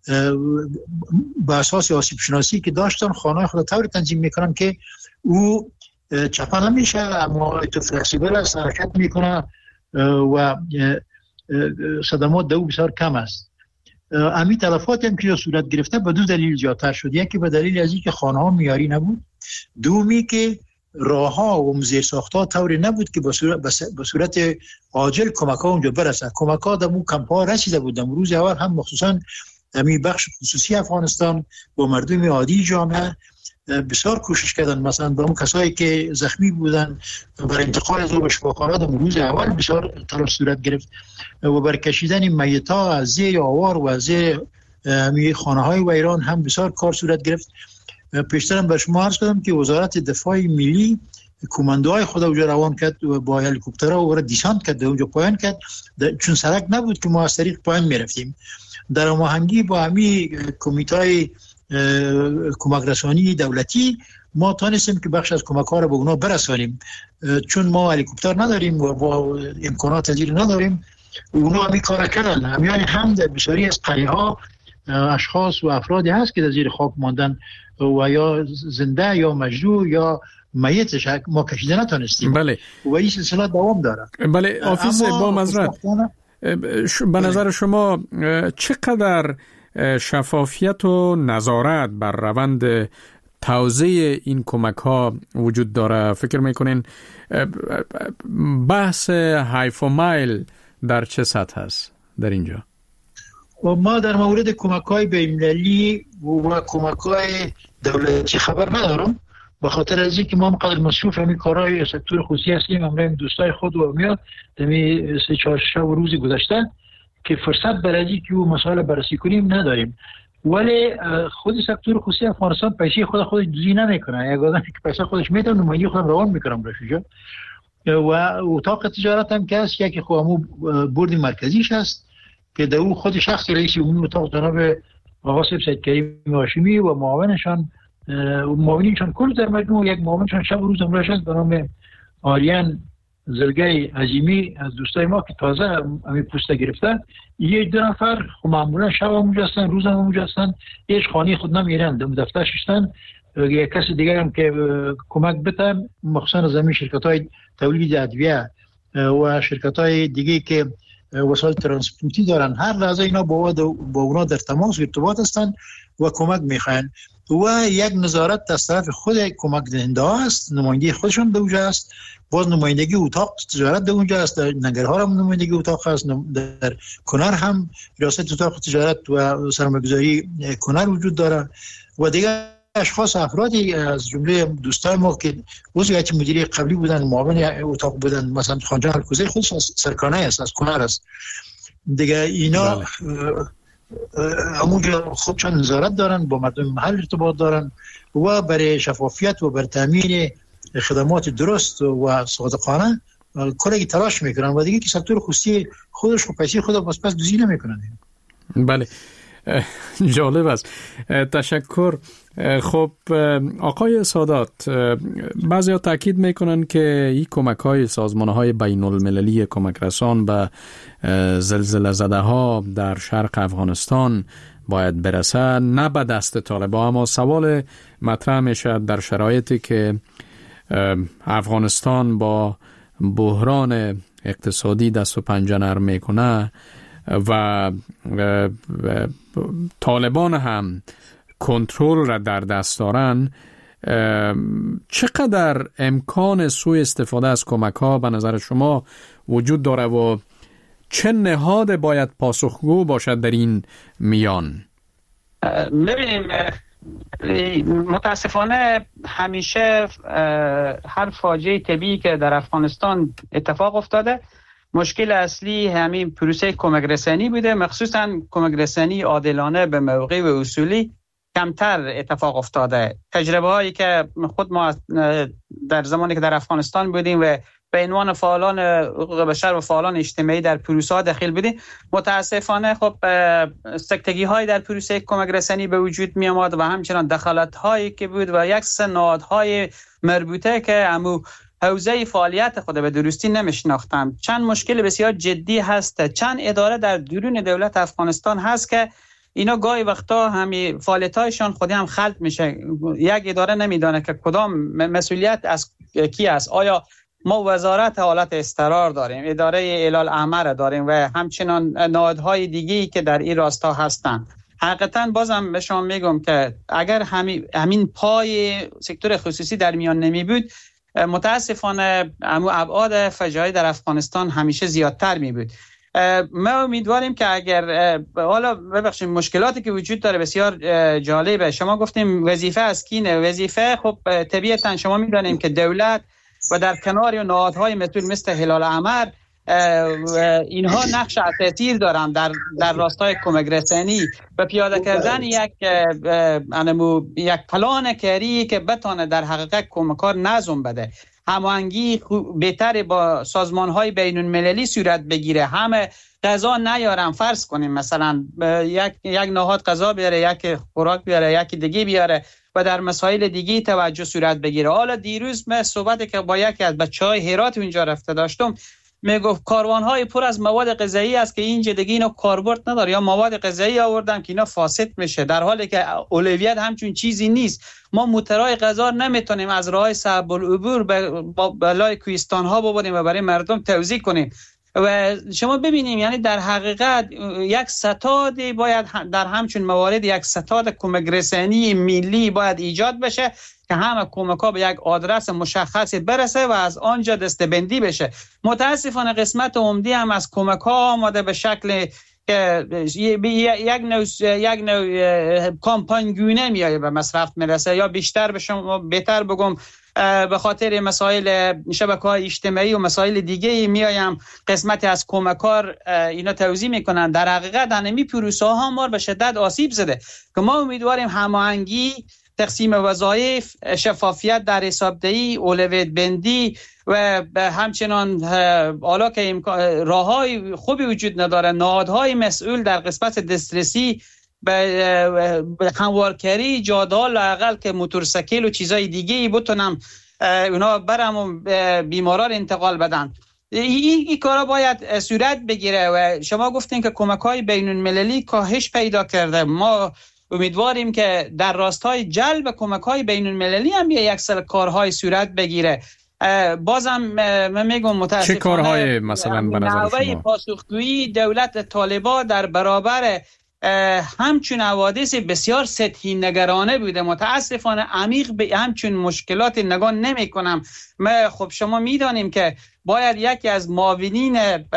با اساس آسیب شناسی که داشتن خانه خود طوری تنظیم میکنن که او چپا نمیشه اما تو فلکسیبل است، حرکت میکنه و صدمات دو بسیار کم است. امی تلفات هم که صورت گرفته به دو دلیل زیادتر شد. یکی به دلیل از اینکه خانه ها میاری نبود، دومی که راه ها و زیر ساخت ها طوری نبود که به صورت, به صورت عاجل کمک ها اونجا برسه. کمک ها در اون کمپ ها رسیده بود. در روز اول هم مخصوصا امی بخش خصوصی افغانستان با مردم عادی جامعه بسیار کوشش کردن، مثلا با اون کسایی که زخمی بودن برای انتقال از او به شفاخانه در روز اول بسیار تلاش صورت گرفت و برای کشیدن میت ها از زیر آوار و از زیر خانه های ویران هم بسیار کار صورت گرفت. پیشترم به شما عرض کردم که وزارت دفاع ملی کماندوهای خود اونجا روان کرد و با هلیکوپترها و دیسانت کرد اونجا پایان کرد چون سرک نبود که ما از طریق پایان میرفتیم. در هماهنگی با همین کمیته کمک رسانی دولتی ما تانستیم که بخش از کمک ها را به اونا برسانیم چون ما هلیکوپتر نداریم و با امکانات تجاری نداریم. اونا همین کار کردن. همیان هم در بسیاری از قریه ها اشخاص و افرادی هست که در زیر خاک ماندن و یا زنده یا مجروح یا میتش ما کشیده نتونستیم. بله. و این سلسله دوام داره. بله آفیس با مزرعت به نظر شما چقدر شفافیت و نظارت بر روند توزیع این کمک ها وجود داره؟ فکر میکنین بحث هایف و مایل در چه سطح هست در اینجا؟ و ما در مورد کمک های بین‌المللی و کمک های دولتی خبر ندارم به خاطر از اینکه ما مقدر مصروف همین کارهای سکتور خصوصی هستیم. امروز دوستای خود و میاد دمی سه چهار شب و روزی گذشته که فرصت برای اینکه او مسائل بررسی کنیم نداریم. ولی خود سکتور خصوصی افغانستان پیسه خود خودش دوزی نمیکنه. یک آدمی که پیسه خودش میده نمایندگی خودم روان میکنم برشوجا و اتاق تجارت هم که هست یکی خو همو بورد مرکزیش هست که در او خود شخص رئیس عمومی اتاق جناب آقا سید کریم هاشمی و معاونشان معاونینشان کل در مجموع یک معاونشان شب و روز امروز هست به نام آریان زلگی عظیمی از دوستای ما که تازه همین پوسته گرفتن. یه دو نفر معمولا شب هم اونجا هستن روز هم اونجا هستن، هیچ خانه خود نمیرن در دفتر ششتن. یک کسی دیگر هم که کمک بتن مخصوصا از همین شرکت های تولید ادویه و شرکت های دیگه که وسایل ترانسپورتی دارن هر لحظه اینا با با اونا در تماس و ارتباط هستن و کمک میخوان و یک نظارت از طرف خود کمک دهنده هست. نمایندگی خودشون در اونجا است، باز نمایندگی اتاق تجارت در اونجا است. در ننگرهار هم نمایندگی اتاق هست، در کنر هم ریاست اتاق تجارت و سرمایه‌گذاری کنر وجود داره و دیگه اشخاص افرادی از جمله دوستای ما که عضو هیئت مدیره قبلی بودن معاون اتاق بودن، مثلا خانجان الکوزی خودش از سرکانه است، از کنر است دیگه. اینا همونجا خودشان نظارت دارن، با مردم محل ارتباط دارن و برای شفافیت و برای تامین خدمات درست و صادقانه کاری تلاش میکنن و دیگه که سکتور خصوصی خودش خب پیسه خود پس پس دوزی نمیکنن. بله جالب است. تشکر. خب آقای سادات، بعضی ها تاکید میکنن که این کمک های سازمان های بین المللی کمک رسان به زلزله زده ها در شرق افغانستان باید برسه، نه به دست طالبان. اما سوال مطرح میشه در شرایطی که افغانستان با بحران اقتصادی دست و پنجه نرم میکنه و طالبان هم کنترل را در دست دارن، چقدر امکان سوء استفاده از کمک ها به نظر شما وجود داره و چه نهاد باید پاسخگو باشد در این میان؟ ببینیم متاسفانه همیشه هر فاجعه طبیعی که در افغانستان اتفاق افتاده، مشکل اصلی همین پروسه کمک رسانی بوده، مخصوصا کمک رسانی عادلانه به موقع و اصولی کمتر اتفاق افتاده. تجربه هایی که خود ما در زمانی که در افغانستان بودیم و به عنوان فعالان حقوق بشر و فعالان اجتماعی در پروسه ها داخل بودیم، متاسفانه خب سکتگی های در پروسه کمک رسانی به وجود می آمد و همچنان دخالت هایی که بود و یک سناد های مربوطه که امو حوزه فعالیت خود به درستی نمیشناختم. چند مشکل بسیار جدی هست. چند اداره در درون دولت افغانستان هست که اینا گاهی وقتا همی فعالیتایشان خودی هم خلط میشه. یک اداره نمیدانه که کدام مسئولیت از کی است. آیا ما وزارت حالت اضطرار داریم، اداره اعلال امر داریم و همچنان نهادهای دیگه‌ای که در این راستا هستند. حقیقتا بازم به شما میگم که اگر همین همین پای سکتور خصوصی در میان نمی بود، متاسفانه امو ابعاد فجایع در افغانستان همیشه زیادتر می بود. ما امیدواریم که اگر حالا ببخشید مشکلاتی که وجود داره بسیار جالبه. شما گفتیم وظیفه از کینه. وظیفه خب طبیعتا شما میدونیم که دولت و در کنار نهادهای مسئول مثل هلال احمر اینها نقش اساسی دارن در در راستای کمک رسانی و پیاده کردن یک انمو یک پلان کاری که بتونه در حقیقت کمکار نظم بده، هماهنگی بهتر با سازمان‌های بین‌المللی صورت بگیره. همه غذا نیارن، فرض کنیم مثلا یک یک نهاد غذا بیاره، یک خوراک بیاره، یک دیگه بیاره و در مسائل دیگه توجه صورت بگیره. حالا دیروز من صحبتی که با یکی از بچهای هرات اونجا رفته داشتم، میگفت کاروان‌های پر از مواد غذایی است که اینجا دیگه اینا کاربرد نداره، یا مواد غذایی آوردن که اینا فاسد میشه، در حالی که اولویت همچون چیزی نیست. ما موترهای غذا نمیتونیم از راه صعب العبور به بالای کوهستان‌ها ببریم و برای مردم توزیع کنیم. و شما ببینیم یعنی در حقیقت یک ستاد باید در همچون موارد یک ستاد کمک رسانی ملی باید ایجاد بشه که همه کمک‌ها به یک آدرس مشخصی برسه و از آنجا دسته‌بندی بشه. متاسفانه قسمت عمده هم از کمک‌ها آماده به شکل که یک نوع یک نوع کامپانگونه میایه به مصرف میرسه، یا بیشتر به شما بهتر بگم به خاطر مسائل شبکه‌های اجتماعی و مسائل دیگه میایم قسمتی از کمکار اینا توزیع میکنن. در حقیقت همین پروسه ها ما به شدت آسیب زده که ما امیدواریم هماهنگی، تقسیم وظایف، شفافیت در حسابدهی، اولویت بندی و همچنان حالا که راههای خوبی وجود نداره، نهادهای مسئول در قسمت دسترسی به هموارکری جادال لااقل که موتورسیکل و چیزای دیگه بتونم اونا برام بیماران انتقال بدن. این این کارا باید صورت بگیره و شما گفتین که کمک‌های بین‌المللی کاهش پیدا کرده. ما امیدواریم که در راستای جلب کمک‌های بین‌المللی هم یک سری کارهای صورت بگیره. بازم من میگم متاسفانه چه کارهای مثلا به نظر شما پاسخگویی دولت طالبان در برابر همچون حوادث بسیار سطحی نگرانه بوده. متاسفانه عمیق به همچون مشکلات نگاه نمی کنم. ما خب شما میدانیم که باید یکی از معاونین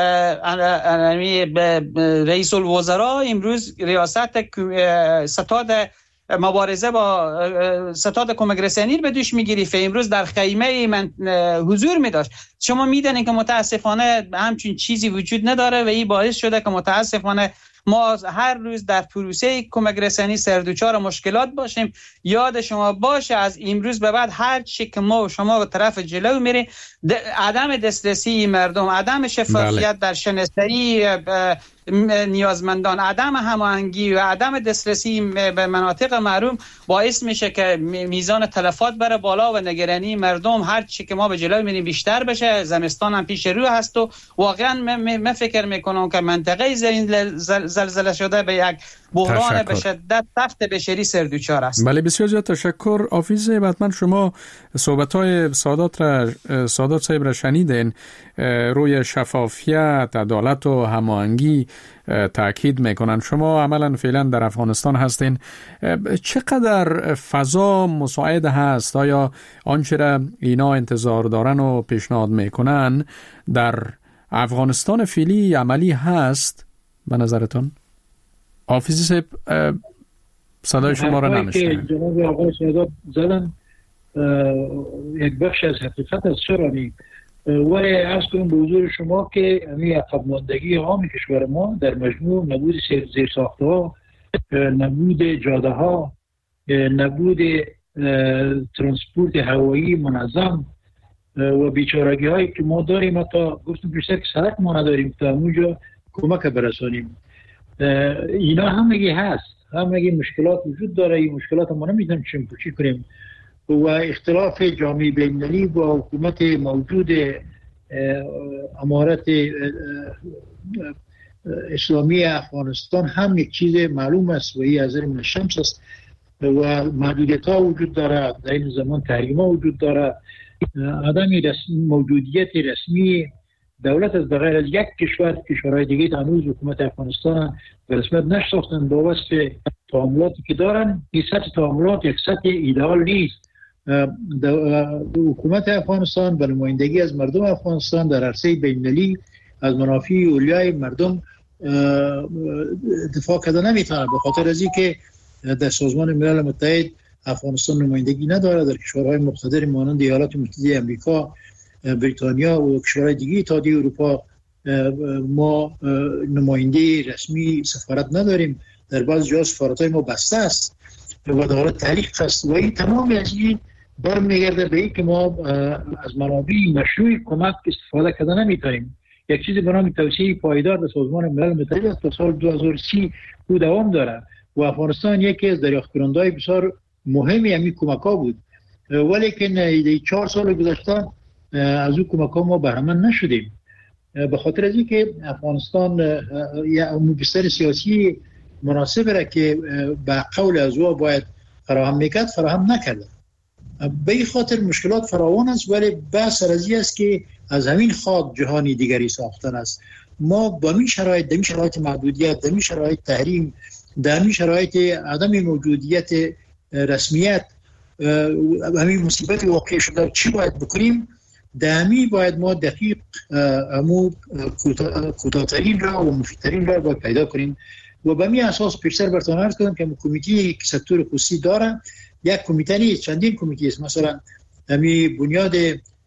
رئیس الوزراء امروز ریاست ستاد مبارزه با ستاد کمک رسانی به دوش میگیری، امروز در خیمه من حضور می داشت. شما میدانید که متاسفانه همچون چیزی وجود نداره و این باعث شده که متاسفانه ما هر روز در پروسه کمک رسانی سردوچار مشکلات باشیم. یاد شما باشه از امروز به بعد هر چی که ما و شما به طرف جلو میره، عدم دسترسی مردم، عدم شفافیت بله. در شناسایی نیازمندان، عدم هماهنگی و عدم دسترسی به مناطق محروم باعث میشه که میزان تلفات بره بالا و نگرانی مردم هر چی که ما به جلو میریم بیشتر بشه. زمستان هم پیش رو هست و واقعا من فکر میکنم که منطقه زلزله شده به یک بحران به شدت سخت بشری سردوچار است. بله بسیار زیاد تشکر. حافظ بتمن، شما صحبت‌های سادات را سادات صاحب را شنیدین، روی شفافیت، عدالت و هماهنگی تاکید میکنن. شما عملا فعلا در افغانستان هستین، چقدر فضا مساعد هست؟ آیا آنچه را اینا انتظار دارن و پیشنهاد میکنن در افغانستان فعلی عملی هست به نظرتون؟ حافظی صاحب صدای شما را نمیشنویم. جناب آقای سادات زدن یک بخش از حقیقت از چرانی، ولی عرض کنم به حضور شما که همین عقب ماندگی عام کشور ما در مجموع نبود زیرساخته ها، نبود جاده ها، نبود ترانسپورت هوایی منظم و بیچارگی هایی که ما داریم، حتی گفتم بیشتر که سرک ما نداریم تا اونجا کمک برسانیم، اینا همگی هست، همگی مشکلات وجود داره. این مشکلات ما نمیدونیم چیم پوچی کنیم و اختلاف جامعه بین‌المللی با حکومت موجود امارت اسلامی افغانستان هم یک چیز معلوم است و این از من شمس است و محدودیت ها وجود داره، در این زمان تحریم ها وجود داره، عدم رسمی موجودیت رسمی دولت از بغیر از یک کشور کشورهای دیگه هنوز حکومت افغانستان به رسمیت نشناختن با واسه تعاملاتی که دارن. این سطح تعاملات یک سطح ایدئال نیست. حکومت افغانستان به نمایندگی از مردم افغانستان در عرصه بین‌المللی از منافع اولیای مردم دفاع کرده نمیتونه، به خاطر از اینکه در سازمان ملل متحد افغانستان نمایندگی نداره. در کشورهای مقتدر مانند ایالات متحده آمریکا، بریتانیا و کشورهای دیگه اتحادیه اروپا ما نماینده رسمی سفارت نداریم. در بعضی جاها سفارت‌های ما بسته است و داره تحریک است و این تمام از این برمیگرده به این که ما از منابع مشروع کمک استفاده کرده نمیتونیم. یک چیزی به نام توسعه پایدار در سازمان ملل متحد تا سال دو هزار و سی او دوام داره و افغانستان یکی از دریافت کننده‌های بسیار مهمی همین کمک‌ها بود، ولی که چهار سال گذشته از او کمک‌ها ما بهره‌مند نشدیم به خاطر از اینکه افغانستان یا مبصر سیاسی مناسب را که به قول از او باید فراهم میکرد فراهم نکرده. به این خاطر مشکلات فراوان است، ولی بحث رضی است که از همین خاک جهانی دیگری ساختن است. ما با این شرایط، در این شرایط محدودیت، در این شرایط تحریم، در این شرایط عدم موجودیت رسمیت، همین مصیبت واقع شده چی باید بکنیم؟ دمی باید ما دقیق امو کوتاه‌ترین را و مفیدترین را باید پیدا کنیم و به این اساس پیشتر برتان عرض کردم که کمیته که سکتور خصوصی داره یک کمیته نیست، چندین کمیته است. مثلا همین بنیاد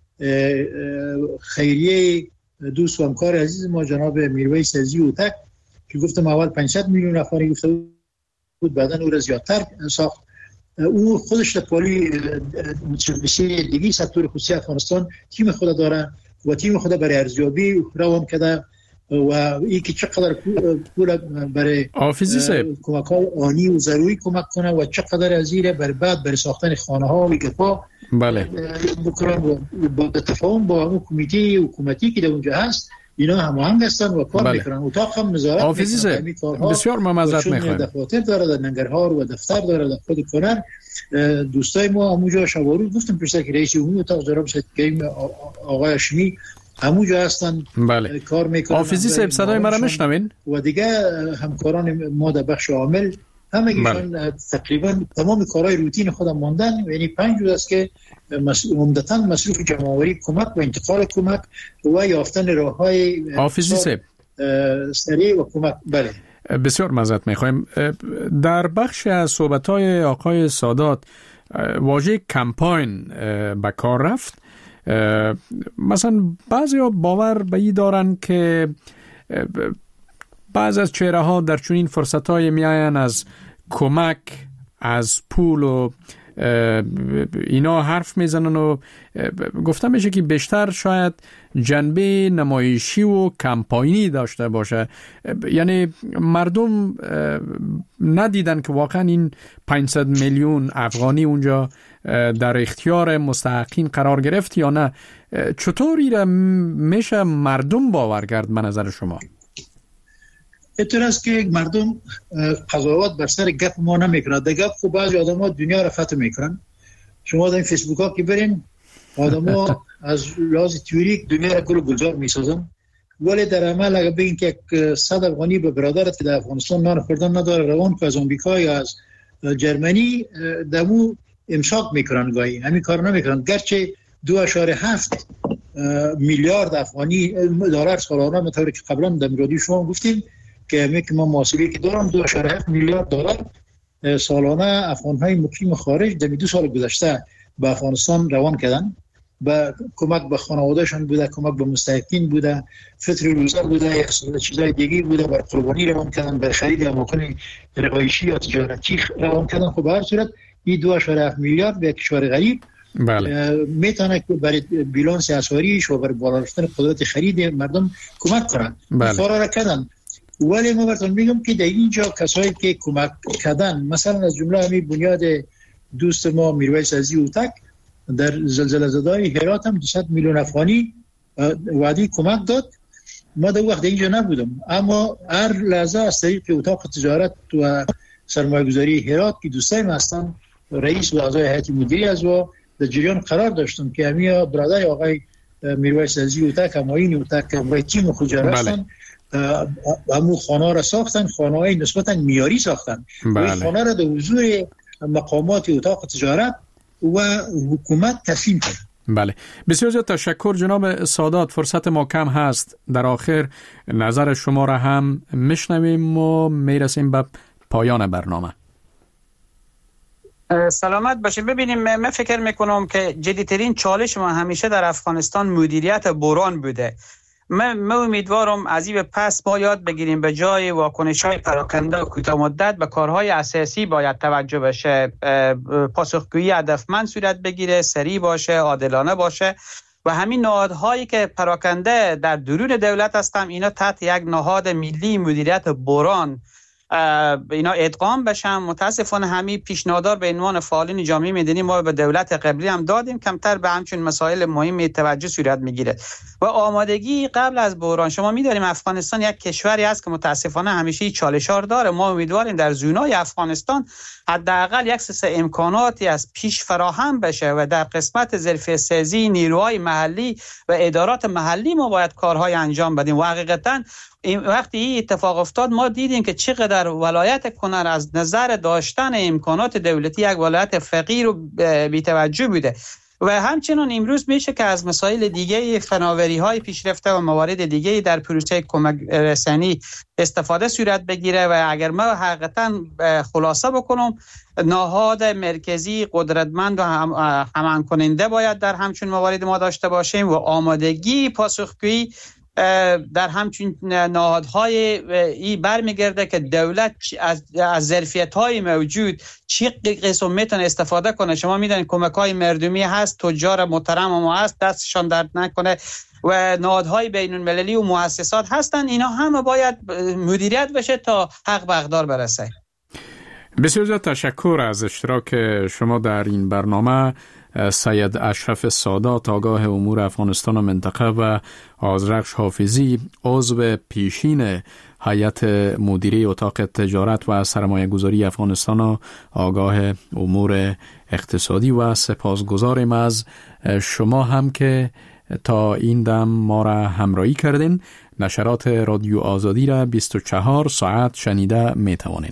خیریه دوست و همکار عزیز ما جناب میرویس عزیزی اوتک که گفتم اول پانصد میلیون افغانی گفته بود، بعدن او را زیادتر ساخت. او خودش در پالی متشبثی دیگه سکتور خصوصی افغانستان تیم خود داره و تیم خود برای ارزیابی روان کرده و این که چقدر پول برای کمک‌های آنی و ضروری کمک کنه و چقدر از این برای بعد برای ساختن خانه‌ها و گپا بله بکنن با تفاهم با اون کمیته حکومتی که در اونجا هست. اینا هماهنگ هستن و کار بله. میکنن. اتاق هم نظارت میکنن. بسیار معذرت میخوایم. دفاتر داره، در ننگرهار و دفتر داره، در خود کنن. دوستای ما همونجا شوارو گفتم پیشتر که رئیس عمومی اتاق جناب سید کریم آقای هاشمی همونجا هستن بله. کار میکنن. حافظی صاحب صدای ما را میشنوین؟ و دیگه همکاران ما در بخش عامل همگیشون بله. تقریبا تمام کارهای روتین خودم ماندن. یعنی پنج روز است که عمدتاً مصروف جمع‌آوری کمک و انتقال کمک و یافتن راه‌های حافظی صاحب سریع و کمک. بله بسیار معذرت میخوایم. در بخش از صحبت‌های آقای سادات واژه کمپاین به کار رفت. مثلا بعضی ها باور به این دارن که بعض از چهره ها در چنین فرصت های می آیند از کمک، از پول و اینا حرف میزنن و گفتم میشه که بیشتر شاید جنبه نمایشی و کمپاینی داشته باشه. یعنی مردم ندیدن که واقعا این پانصد میلیون افغانی اونجا در اختیار مستحقین قرار گرفت یا نه. چطوری را میشه مردم باور کرد به نظر شما؟ اینطور است که مردم قضاوت بر سر گپ ما نمیکنند. در گپ خب بعضی آدم ها دنیا را فتح میکنن. شما در این فیسبوک ها که برین آدم ها از لحاظ تیوریک دنیا را گل گلزار میسازن، ولی در عمل اگر بگین که صد افغانی به برادرت که در افغانستان نان خوردن نداره روان که از آمریکا یا از جرمنی دمو امساک میکنن، گاهی همین کار نمیکنن. گرچه دو اشاره هفت میلیارد افغانی دلار سالانه مطابق که قبلا در رادیو شما گفتیم که میگم ما محاسبه که دارم دو اشاره هفت میلیارد دلار سالانه افغان‌های مقیم خارج در دو سال گذشته به افغانستان روان کردن. با کمک به خانوادهشان بوده، کمک به مستحقین بوده، فطر روزه بوده، یا چیزای دیگه بوده، بر قربانی روان کردن، بر خرید اماکن رقایشی یا تجارتی روان کردن. خب به هر صورت این دو اشاره هفت میلیارد به کشور غریب بله. میتونه که برای بیلانس اسعاریش و برای بالا رفتن قدرت خرید مردم کمک کنن. بله. کارا را کردن. ولی ما براتون میگم که در اینجا کسایی که کمک کردن، مثلا از جمله همین بنیاد دوست ما میرویس عزیزی اوتک در زلزله زده‌های هرات هم دویست میلیون افغانی وعده کمک داد. ما در وقت اینجا نبودم، اما هر لحظه از طریق اتاق تجارت و سرمایه‌گذاری هرات که دوستایم هستن، رئیس و اعضای هیئت مدیره از و در جریان قرار داشتم که همین برادر آقای میرویس عزیزی اوتک، همایون اوتک و تیم خجار هستن، همون خانه را ساختن، خانه های نسبتا میاری ساختن. بله. و خانه را در حضور مقامات اتاق تجارت و حکومت تسلیم کرد. بله، بسیار زیاد تشکر جناب سادات. فرصت ما کم هست، در آخر نظر شما را هم میشنویم و میرسیم به پایان برنامه. سلامت باشید. ببینیم، من فکر میکنم که جدیترین چالش ما همیشه در افغانستان مدیریت بحران بوده. من, من امیدوارم از این پس ما یاد بگیریم به جای واکنش‌های پراکنده و کوتاه مدت به کارهای اساسی باید توجه بشه. پاسخگویی هدفمند صورت بگیره، سریع باشه، عادلانه باشه و همین نهادهایی که پراکنده در درون دولت هستن اینا تحت یک نهاد ملی مدیریت بحران اینا ادغام بشن. متاسفانه همین پیشنهادار به عنوان فعالین جامعه مدنی ما به دولت قبلی هم دادیم، کمتر به همچین مسائل مهم توجه صورت میگیره. و آمادگی قبل از بحران، شما می‌داریم افغانستان یک کشوری است که متاسفانه همیشه چالش‌ها داره. ما امیدواریم در زونای افغانستان حداقل یک سلسله امکاناتی از پیش فراهم بشه و در قسمت ظرفیت سازی نیروهای محلی و ادارات محلی ما باید کارهای انجام بدیم. و حقیقتاً این وقتی این اتفاق افتاد ما دیدیم که چقدر ولایت کنر از نظر داشتن امکانات دولتی یک ولایت فقیر و بی‌توجه بوده. و همچنین امروز میشه که از مسائل دیگه، فناوری‌های پیشرفته و موارد دیگه در پروسه کمک رسانی استفاده صورت بگیره. و اگر ما حقیقتاً خلاصه بکنم، نهاد مرکزی قدرتمند و همان کننده باید در همچین موارد ما داشته باشیم و آمادگی پاسخگویی در همچین نهادهای ای برمیگرده که دولت از از ظرفیت‌های موجود چی قسم میتونه استفاده کنه. شما میدونید کمک‌های مردمی هست، تجار محترم ما هست، دستشان درد نکنه و نهادهای بین‌المللی و مؤسسات هستن، اینا همه باید مدیریت بشه تا حق به اقدار برسه. بسیار زیاد تشکر از اشتراک شما در این برنامه. سید اشرف سادات، آگاه امور افغانستان و منطقه، و آذرخش حافظی، عضو پیشین هیئت مدیره اتاق تجارت و سرمایه گذاری افغانستان و آگاه امور اقتصادی، و سپاسگزاریم از شما هم که تا این دم ما را همراهی کردین. نشرات رادیو آزادی را بیست و چهار ساعت شنیده می توانین.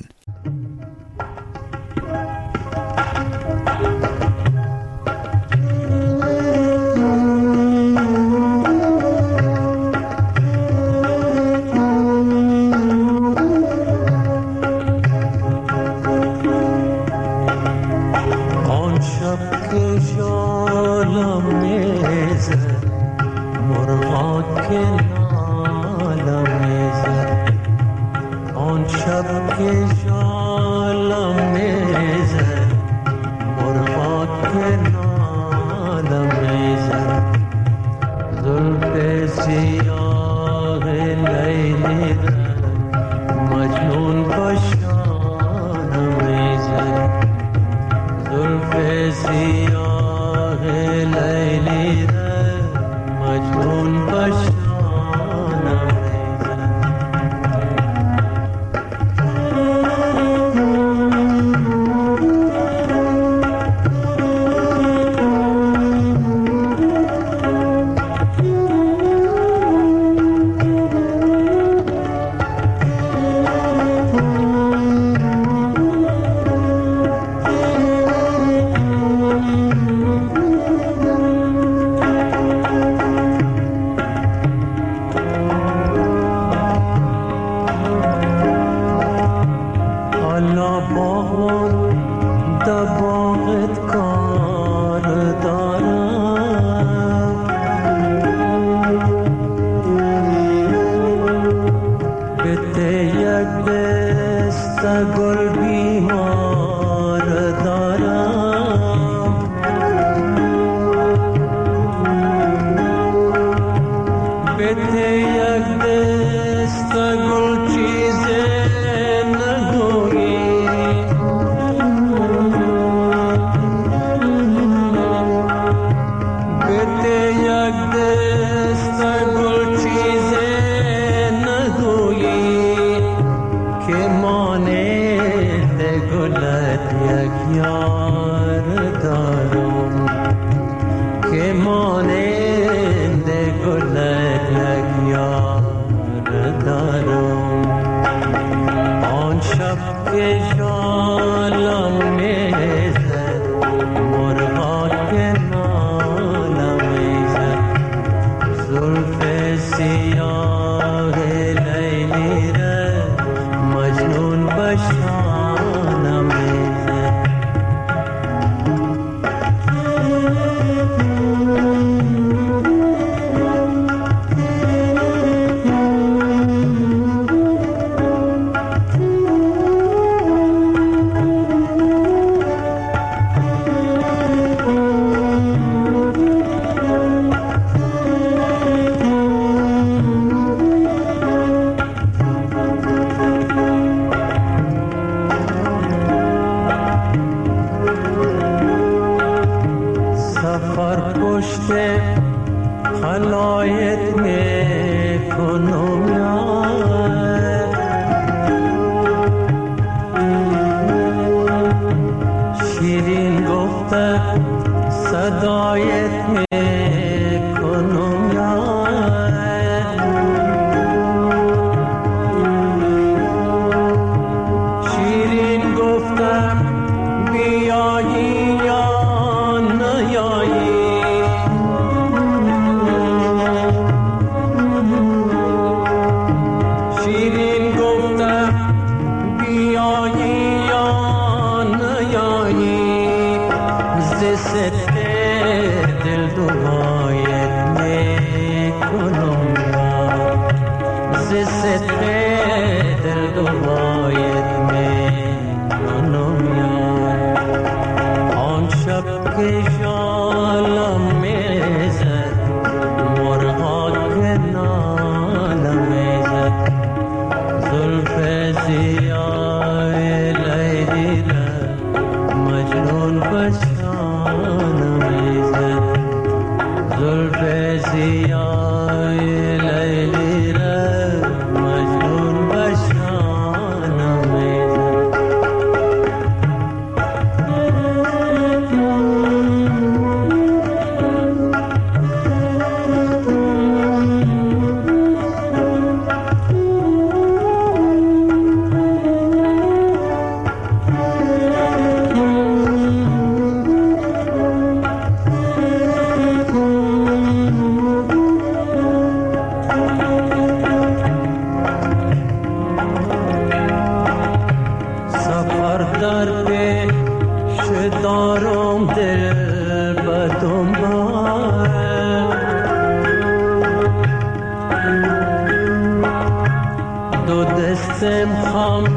دو دستم خام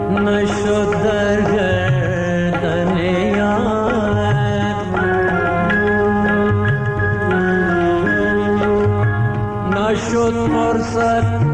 نشد در گردن یار نشد فرصت